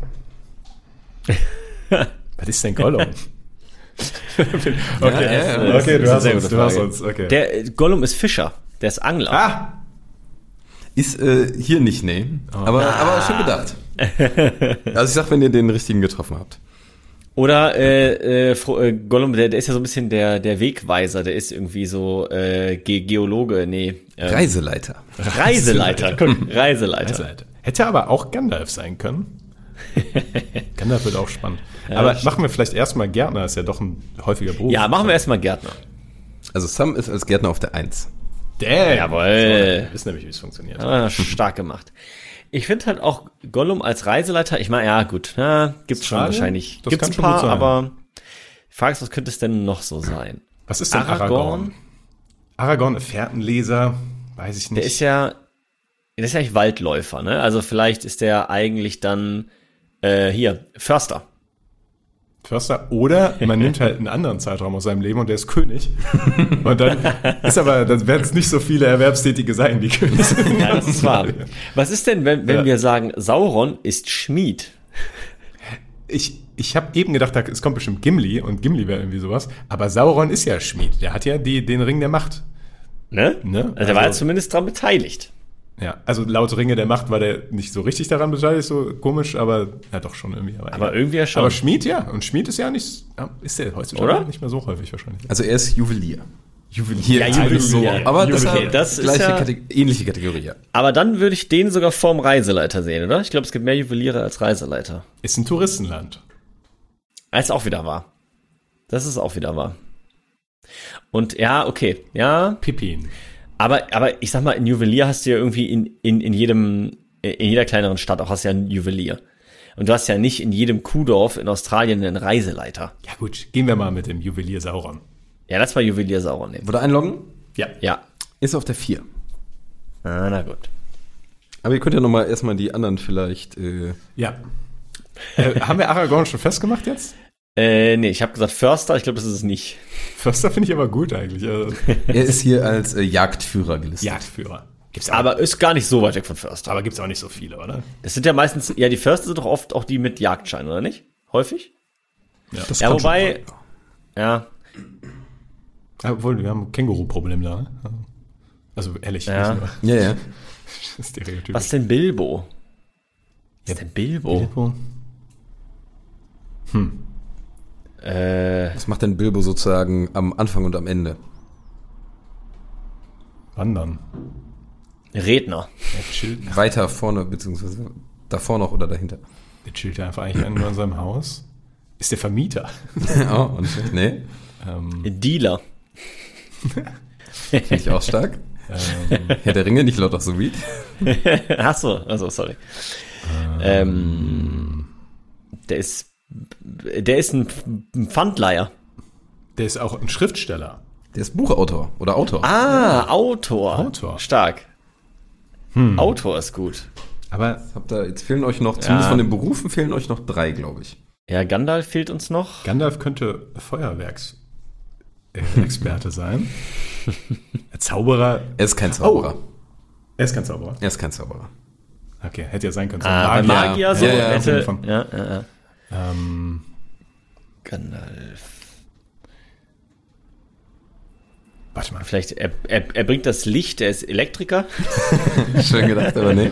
[SPEAKER 1] Was ist denn Gollum? okay,
[SPEAKER 5] ja, ja,
[SPEAKER 6] das
[SPEAKER 1] okay,
[SPEAKER 6] ist
[SPEAKER 1] du
[SPEAKER 6] eine
[SPEAKER 1] hast
[SPEAKER 6] sehr
[SPEAKER 1] uns,
[SPEAKER 6] gute
[SPEAKER 1] du hast
[SPEAKER 6] Frage.
[SPEAKER 1] uns, okay.
[SPEAKER 6] Der äh, Gollum ist Fischer, der ist Angler.
[SPEAKER 1] ah!
[SPEAKER 5] Ist äh, hier nicht, nee. Aber, aber schon gedacht. Also ich sag, wenn ihr den richtigen getroffen habt.
[SPEAKER 6] Oder äh, äh, Fro- äh, Gollum, der, der ist ja so ein bisschen der, der Wegweiser, der ist irgendwie so äh, Ge Geologe, nee. Ähm,
[SPEAKER 5] Reiseleiter.
[SPEAKER 6] Reiseleiter, guck, Reiseleiter.
[SPEAKER 1] Reiseleiter. Hätte aber auch Gandalf sein können. Gandalf wird auch spannend. aber
[SPEAKER 6] das
[SPEAKER 1] machen wir vielleicht erstmal Gärtner, ist ja doch ein häufiger Beruf.
[SPEAKER 6] Ja, machen wir erstmal Gärtner.
[SPEAKER 5] Also Sam ist als Gärtner auf der eins.
[SPEAKER 1] Damn.
[SPEAKER 6] Jawohl.
[SPEAKER 1] So, wir wissen nämlich, wie es funktioniert.
[SPEAKER 6] Ah, stark gemacht. Ich finde halt auch Gollum als Reiseleiter, ich meine, ja gut, na, gibt's schon
[SPEAKER 1] Schade.
[SPEAKER 6] wahrscheinlich.
[SPEAKER 1] Das
[SPEAKER 6] Gibt's
[SPEAKER 1] kann
[SPEAKER 6] ein
[SPEAKER 1] schon
[SPEAKER 6] paar,
[SPEAKER 1] gut sein.
[SPEAKER 6] aber die Frage ist, was könnte es denn noch so sein?
[SPEAKER 1] Was ist denn
[SPEAKER 6] Aragorn?
[SPEAKER 1] Aragorn? Aragorn, Fährtenleser, weiß ich nicht.
[SPEAKER 6] Der ist ja, der ist ja eigentlich Waldläufer, ne? Also vielleicht ist der eigentlich dann, äh, hier, Förster.
[SPEAKER 1] Förster. Oder man nimmt halt einen anderen Zeitraum aus seinem Leben und der ist König. Und dann ist aber, dann werden es nicht so viele Erwerbstätige sein, die König sind.
[SPEAKER 6] Ja, das ist wahr. Was ist denn, wenn, wenn
[SPEAKER 1] Ja.
[SPEAKER 6] wir sagen, Sauron ist Schmied?
[SPEAKER 1] Ich, ich habe eben gedacht, da- es kommt bestimmt Gimli und Gimli wäre irgendwie sowas. Aber Sauron ist ja Schmied. Der hat ja die, den Ring der Macht.
[SPEAKER 6] Ne?
[SPEAKER 1] Ne?
[SPEAKER 6] Also der war ja
[SPEAKER 1] Also-
[SPEAKER 6] zumindest dran beteiligt.
[SPEAKER 1] Ja, also laut Ringe der Macht war der nicht so richtig daran beteiligt, so komisch, aber ja doch schon irgendwie. Aber,
[SPEAKER 6] Aber
[SPEAKER 1] ja.
[SPEAKER 6] irgendwie ja schon.
[SPEAKER 1] Aber Schmied, ja. Und Schmied ist ja nicht, ja, ist der heutzutage
[SPEAKER 6] Oder?
[SPEAKER 1] nicht mehr so häufig wahrscheinlich.
[SPEAKER 5] Also er ist Juwelier. Juwelier.
[SPEAKER 6] Ja,
[SPEAKER 5] ist
[SPEAKER 6] Juwelier.
[SPEAKER 5] so, aber das,
[SPEAKER 6] Juwelier.
[SPEAKER 5] ist
[SPEAKER 6] Das ist
[SPEAKER 5] gleiche
[SPEAKER 6] ja-
[SPEAKER 5] Kate- ähnliche Kategorie. Ja.
[SPEAKER 6] Aber dann würde ich den sogar vorm Reiseleiter sehen, oder? Ich glaube, es gibt mehr Juweliere als Reiseleiter.
[SPEAKER 1] Ist ein Touristenland.
[SPEAKER 6] Als auch wieder wahr. Das ist auch wieder wahr. Und ja, okay, ja.
[SPEAKER 1] Pippin.
[SPEAKER 6] Aber, aber ich sag mal, ein Juwelier hast du ja irgendwie in, in, in jedem, in jeder kleineren Stadt auch hast du ja einen Juwelier. Und du hast ja nicht in jedem Kuhdorf in Australien einen Reiseleiter.
[SPEAKER 1] Ja gut, gehen wir mal mit dem Juwelier Sauron.
[SPEAKER 6] Ja, das war Juwelier Sauron nehmen.
[SPEAKER 5] Wurde einloggen?
[SPEAKER 1] Ja.
[SPEAKER 6] Ja.
[SPEAKER 5] Ist auf der vier.
[SPEAKER 6] Ah, na gut.
[SPEAKER 5] Aber ihr könnt ja nochmal erstmal die anderen vielleicht. Äh,
[SPEAKER 1] Ja. äh, haben wir Aragorn schon festgemacht jetzt?
[SPEAKER 6] Äh, nee, ich habe gesagt Förster, ich glaube, das ist es nicht.
[SPEAKER 1] Förster finde ich aber gut eigentlich. Also,
[SPEAKER 5] er ist hier als äh, Jagdführer gelistet.
[SPEAKER 1] Jagdführer. Gibt's auch,
[SPEAKER 6] Aber ist gar nicht so weit weg von Förster.
[SPEAKER 1] aber gibt's auch nicht so viele, oder?
[SPEAKER 6] Das sind ja meistens, ja, die Förster sind doch oft auch die mit Jagdschein, oder nicht? Häufig?
[SPEAKER 5] Das
[SPEAKER 6] Ja,
[SPEAKER 5] kann schon
[SPEAKER 6] wobei,
[SPEAKER 5] sein,
[SPEAKER 6] ja,
[SPEAKER 1] Ja, Obwohl, wir haben ein Känguru-Problem da. Ne? Also ehrlich,
[SPEAKER 6] Ja.
[SPEAKER 1] nicht nur
[SPEAKER 5] Ja, ja.
[SPEAKER 1] Stereotyp.
[SPEAKER 6] was denn Bilbo? Was ist denn Bilbo?
[SPEAKER 1] Bilbo?
[SPEAKER 6] Äh,
[SPEAKER 5] Was macht denn Bilbo sozusagen am Anfang und am Ende?
[SPEAKER 1] Wandern.
[SPEAKER 6] Redner.
[SPEAKER 1] Er chillt,
[SPEAKER 5] Weiter vorne, beziehungsweise davor noch oder dahinter?
[SPEAKER 1] der chillt ja einfach eigentlich nur in seinem Haus. Ist der Vermieter.
[SPEAKER 5] oh, und nee.
[SPEAKER 1] Ähm,
[SPEAKER 6] Dealer.
[SPEAKER 5] Finde ich auch stark.
[SPEAKER 1] ähm,
[SPEAKER 5] Herr der Ringe, nicht lauter so wie.
[SPEAKER 6] Ach so, also sorry. Ähm, der ist, der ist ein ein Pfandleiher.
[SPEAKER 1] der ist auch ein Schriftsteller.
[SPEAKER 5] Der ist Buchautor oder Autor.
[SPEAKER 6] Ah, Autor.
[SPEAKER 1] Autor.
[SPEAKER 6] Stark. Autor ist gut.
[SPEAKER 1] Aber
[SPEAKER 5] Habt ihr, jetzt fehlen euch noch, zumindest
[SPEAKER 6] Ja.
[SPEAKER 5] von den Berufen fehlen euch noch drei, glaube ich.
[SPEAKER 6] Ja, Gandalf fehlt uns noch.
[SPEAKER 1] Gandalf könnte Feuerwerksexperte sein. Der Zauberer.
[SPEAKER 5] Er ist kein Zauberer.
[SPEAKER 1] Er ist kein Zauberer.
[SPEAKER 5] Er ist kein Zauberer.
[SPEAKER 1] Okay, hätte ja sein können. So
[SPEAKER 6] Ah,
[SPEAKER 1] ein
[SPEAKER 6] bei Magier so.
[SPEAKER 5] Ja, ja,
[SPEAKER 6] hätte,
[SPEAKER 1] von-
[SPEAKER 6] ja, ja, ja.
[SPEAKER 1] Ähm,
[SPEAKER 6] Gandalf.
[SPEAKER 1] warte mal.
[SPEAKER 6] Vielleicht, er, er, er bringt das Licht, er ist Elektriker.
[SPEAKER 5] Schön gedacht, aber nee.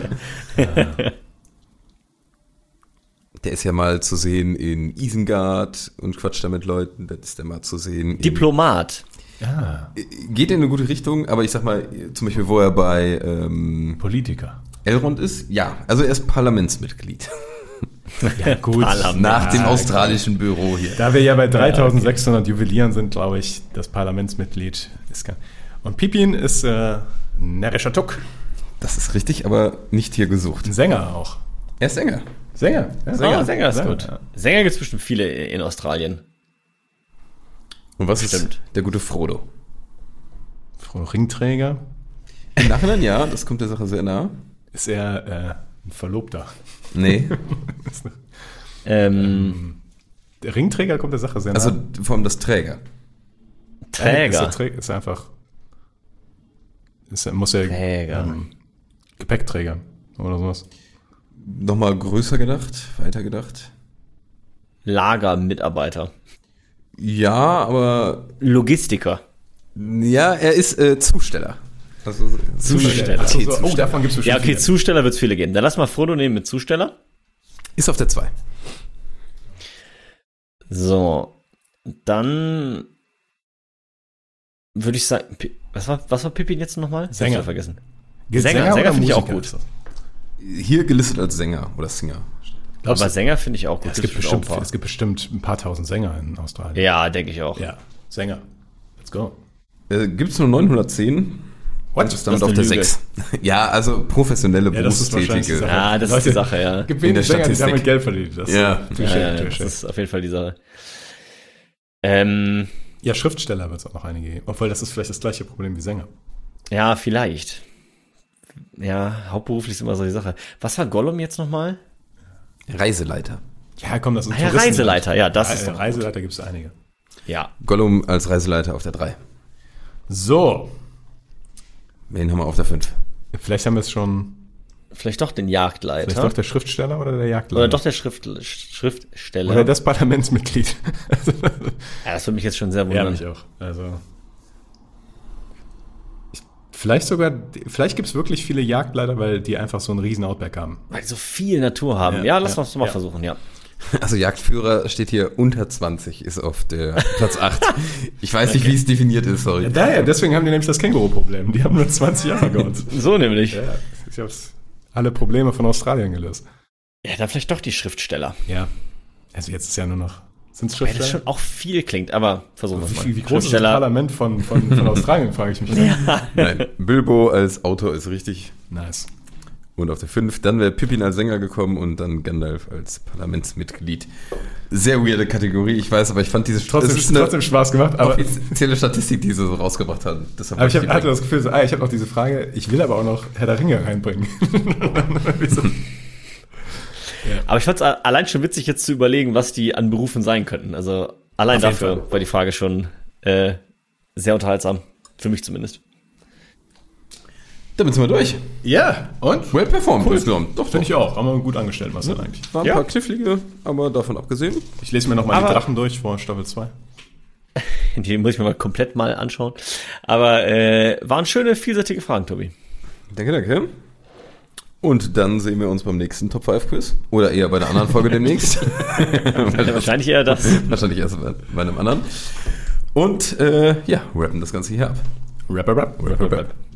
[SPEAKER 5] Der ist ja mal zu sehen in Isengard und quatscht da mit Leuten. Das ist der mal zu sehen. In,
[SPEAKER 6] Diplomat.
[SPEAKER 1] Ah,
[SPEAKER 5] geht in eine gute Richtung, aber ich sag mal, zum Beispiel, wo er bei ähm,
[SPEAKER 1] Politiker.
[SPEAKER 5] Elrond ist, ja, also er ist Parlamentsmitglied.
[SPEAKER 1] Ja, gut.
[SPEAKER 6] Parlament.
[SPEAKER 5] Nach dem
[SPEAKER 1] Ja,
[SPEAKER 5] australischen Büro hier.
[SPEAKER 1] Da wir ja bei dreitausendsechshundert Juwelieren sind, glaube ich, das Parlamentsmitglied ist gar. Und Pippin ist äh, ein närrischer Tuck.
[SPEAKER 5] Das ist richtig, aber nicht hier gesucht.
[SPEAKER 1] Ein Sänger auch.
[SPEAKER 5] Er ist Sänger.
[SPEAKER 1] Sänger. Ja,
[SPEAKER 6] Sänger, Sänger ist
[SPEAKER 1] Sänger,
[SPEAKER 6] gut.
[SPEAKER 1] ja.
[SPEAKER 6] Sänger gibt es bestimmt viele in Australien.
[SPEAKER 5] Und was
[SPEAKER 6] Stimmt.
[SPEAKER 5] ist der gute Frodo?
[SPEAKER 1] Frau Ringträger.
[SPEAKER 5] Im Nachhinein, ja, das kommt der Sache sehr nah.
[SPEAKER 1] Ist er äh, ein Verlobter.
[SPEAKER 5] Nee,
[SPEAKER 6] Ähm,
[SPEAKER 1] Der Ringträger kommt der Sache sehr nah.
[SPEAKER 5] also vor allem das Träger.
[SPEAKER 6] Träger.
[SPEAKER 1] Ist, der Trä- ist einfach. Ist, muss er
[SPEAKER 6] Träger.
[SPEAKER 1] ähm, Gepäckträger oder sowas.
[SPEAKER 5] Nochmal größer gedacht, weiter gedacht.
[SPEAKER 6] Lagermitarbeiter.
[SPEAKER 5] Ja, aber
[SPEAKER 6] Logistiker.
[SPEAKER 5] ja, er ist äh, Zusteller. Also,
[SPEAKER 6] Zusteller.
[SPEAKER 1] Ach so,
[SPEAKER 5] Okay,
[SPEAKER 1] so, oh,
[SPEAKER 5] Zusteller.
[SPEAKER 1] davon gibt es
[SPEAKER 6] Ja, okay, Zusteller wird es viele geben. Dann lass mal Frodo nehmen mit Zusteller.
[SPEAKER 5] Ist auf der zwei.
[SPEAKER 6] So, dann würde ich sagen, Pi- was war, was war Pippin jetzt nochmal?
[SPEAKER 1] Sänger.
[SPEAKER 6] Ich hab vergessen.
[SPEAKER 1] Gilt
[SPEAKER 6] Sänger-
[SPEAKER 1] oder
[SPEAKER 6] Sänger finde ich auch
[SPEAKER 1] Musiker?
[SPEAKER 6] gut.
[SPEAKER 1] Ist das?
[SPEAKER 5] Hier gelistet als Sänger oder Singer.
[SPEAKER 1] Glaubst
[SPEAKER 6] Aber
[SPEAKER 1] du?
[SPEAKER 6] Sänger finde ich auch gut.
[SPEAKER 1] Ja, es,
[SPEAKER 6] Das
[SPEAKER 1] gibt
[SPEAKER 6] ist
[SPEAKER 1] bestimmt,
[SPEAKER 6] auch ein paar.
[SPEAKER 1] es gibt bestimmt ein paar tausend Sänger in Australien.
[SPEAKER 6] Ja, denke ich auch.
[SPEAKER 1] Ja, Sänger. Let's go.
[SPEAKER 5] Äh, Gibt es nur neunhundertzehn Und ist damit
[SPEAKER 6] Das
[SPEAKER 5] auf
[SPEAKER 6] ist
[SPEAKER 5] der
[SPEAKER 6] eine
[SPEAKER 5] sechs. Ja, also professionelle
[SPEAKER 1] Ja, das ist wahrscheinlich die
[SPEAKER 5] Berufstätige.
[SPEAKER 1] Sache.
[SPEAKER 6] Ja, das
[SPEAKER 1] Leute,
[SPEAKER 6] ist die Sache, ja.
[SPEAKER 1] Gibt
[SPEAKER 5] In
[SPEAKER 1] wenige
[SPEAKER 5] der
[SPEAKER 1] Sänger, die
[SPEAKER 5] Statistik.
[SPEAKER 1] damit Geld verdienen. Das
[SPEAKER 5] Ja.
[SPEAKER 1] Touché,
[SPEAKER 6] Ja, ja,
[SPEAKER 1] touché.
[SPEAKER 6] das ist auf jeden Fall die Sache. Ähm,
[SPEAKER 1] Ja, Schriftsteller wird es auch noch einige geben. Obwohl, das ist vielleicht das gleiche Problem wie Sänger.
[SPEAKER 6] ja, vielleicht. Ja, hauptberuflich ist immer so die Sache. Was war Gollum jetzt nochmal?
[SPEAKER 5] Reiseleiter.
[SPEAKER 1] Ja, komm, das ist
[SPEAKER 6] Ah ja, Reiseleiter, ja, das ist
[SPEAKER 1] Re-
[SPEAKER 6] doch
[SPEAKER 1] Reiseleiter gibt es einige.
[SPEAKER 6] Ja.
[SPEAKER 5] Gollum als Reiseleiter auf der drei.
[SPEAKER 1] So,
[SPEAKER 5] Wen haben wir auf der fünf?
[SPEAKER 1] vielleicht haben wir es schon.
[SPEAKER 6] Vielleicht doch den Jagdleiter.
[SPEAKER 1] Vielleicht doch der Schriftsteller oder der Jagdleiter?
[SPEAKER 6] Oder doch der Schrift, Schriftsteller.
[SPEAKER 1] Oder das Parlamentsmitglied.
[SPEAKER 6] Ja, das würde mich jetzt schon sehr
[SPEAKER 1] Ja,
[SPEAKER 6] wundern.
[SPEAKER 1] mich auch. Also. Ich, vielleicht sogar, vielleicht gibt es wirklich viele Jagdleiter, weil die einfach so einen riesen Outback haben.
[SPEAKER 6] Weil die so viel Natur haben.
[SPEAKER 1] Ja,
[SPEAKER 6] Ja, lass
[SPEAKER 1] ja,
[SPEAKER 6] uns mal
[SPEAKER 1] ja.
[SPEAKER 6] versuchen, ja.
[SPEAKER 5] Also Jagdführer steht hier unter zwanzig, ist auf der Platz acht. Ich weiß nicht, wie es definiert ist, sorry.
[SPEAKER 1] Daher, deswegen haben die nämlich das Känguru-Problem. Die haben nur zwanzig Jahre gehabt.
[SPEAKER 6] So nämlich.
[SPEAKER 1] Ja, ich hab's alle Probleme von Australien gelöst.
[SPEAKER 6] Ja, dann vielleicht doch die Schriftsteller.
[SPEAKER 1] Ja. Also jetzt ist ja nur noch. Sind es
[SPEAKER 6] Weil das
[SPEAKER 1] Schriftsteller?
[SPEAKER 6] schon auch viel klingt, aber versuchen wir es mal.
[SPEAKER 1] Wie, wie groß ist das Parlament von, von, von Australien, frage ich mich.
[SPEAKER 5] Nein, Bilbo als Autor ist richtig.
[SPEAKER 1] Nice.
[SPEAKER 5] Und auf der fünf, dann wäre Pippin als Sänger gekommen und dann Gandalf als Parlamentsmitglied. Sehr weirde Kategorie, ich weiß, aber ich fand diese
[SPEAKER 1] Trotzdem,
[SPEAKER 5] es ist eine
[SPEAKER 1] trotzdem Spaß gemacht. Aber,
[SPEAKER 5] offizielle Statistik, die sie so rausgebracht haben. Deshalb
[SPEAKER 1] aber ich
[SPEAKER 5] wollte
[SPEAKER 1] hab,
[SPEAKER 5] die
[SPEAKER 1] hatte das Gefühl, so, ah, ich habe noch diese Frage, ich will aber auch noch Herr der Ringe reinbringen. Wieso?
[SPEAKER 6] Aber ich fand es allein schon witzig, jetzt zu überlegen, was die an Berufen sein könnten. Also allein
[SPEAKER 1] Auf jeden
[SPEAKER 6] dafür
[SPEAKER 1] Fall.
[SPEAKER 6] war die Frage schon äh, sehr unterhaltsam. Für mich zumindest.
[SPEAKER 5] Damit sind wir durch.
[SPEAKER 1] Ja, und?
[SPEAKER 5] Well performed,
[SPEAKER 1] Cool.
[SPEAKER 5] insgesamt. Doch,
[SPEAKER 1] Finde
[SPEAKER 5] doch.
[SPEAKER 1] ich auch. Haben wir gut angestellt, Marcel, eigentlich.
[SPEAKER 5] Waren ein
[SPEAKER 6] Ja.
[SPEAKER 5] paar knifflige, aber davon abgesehen.
[SPEAKER 1] Ich lese mir noch mal
[SPEAKER 6] Aber-
[SPEAKER 1] die Drachen durch vor Staffel zwei.
[SPEAKER 6] Die muss ich mir mal komplett mal anschauen. Aber äh, waren schöne, vielseitige Fragen, Tobi.
[SPEAKER 5] Danke, danke. Und dann sehen wir uns beim nächsten Top fünf Quiz. Oder eher bei der anderen Folge demnächst.
[SPEAKER 6] Ja, wahrscheinlich eher das.
[SPEAKER 5] Wahrscheinlich erst bei, bei einem anderen. Und äh, ja, rappen das Ganze hier ab.
[SPEAKER 1] Rapper, rap, rapper, rap.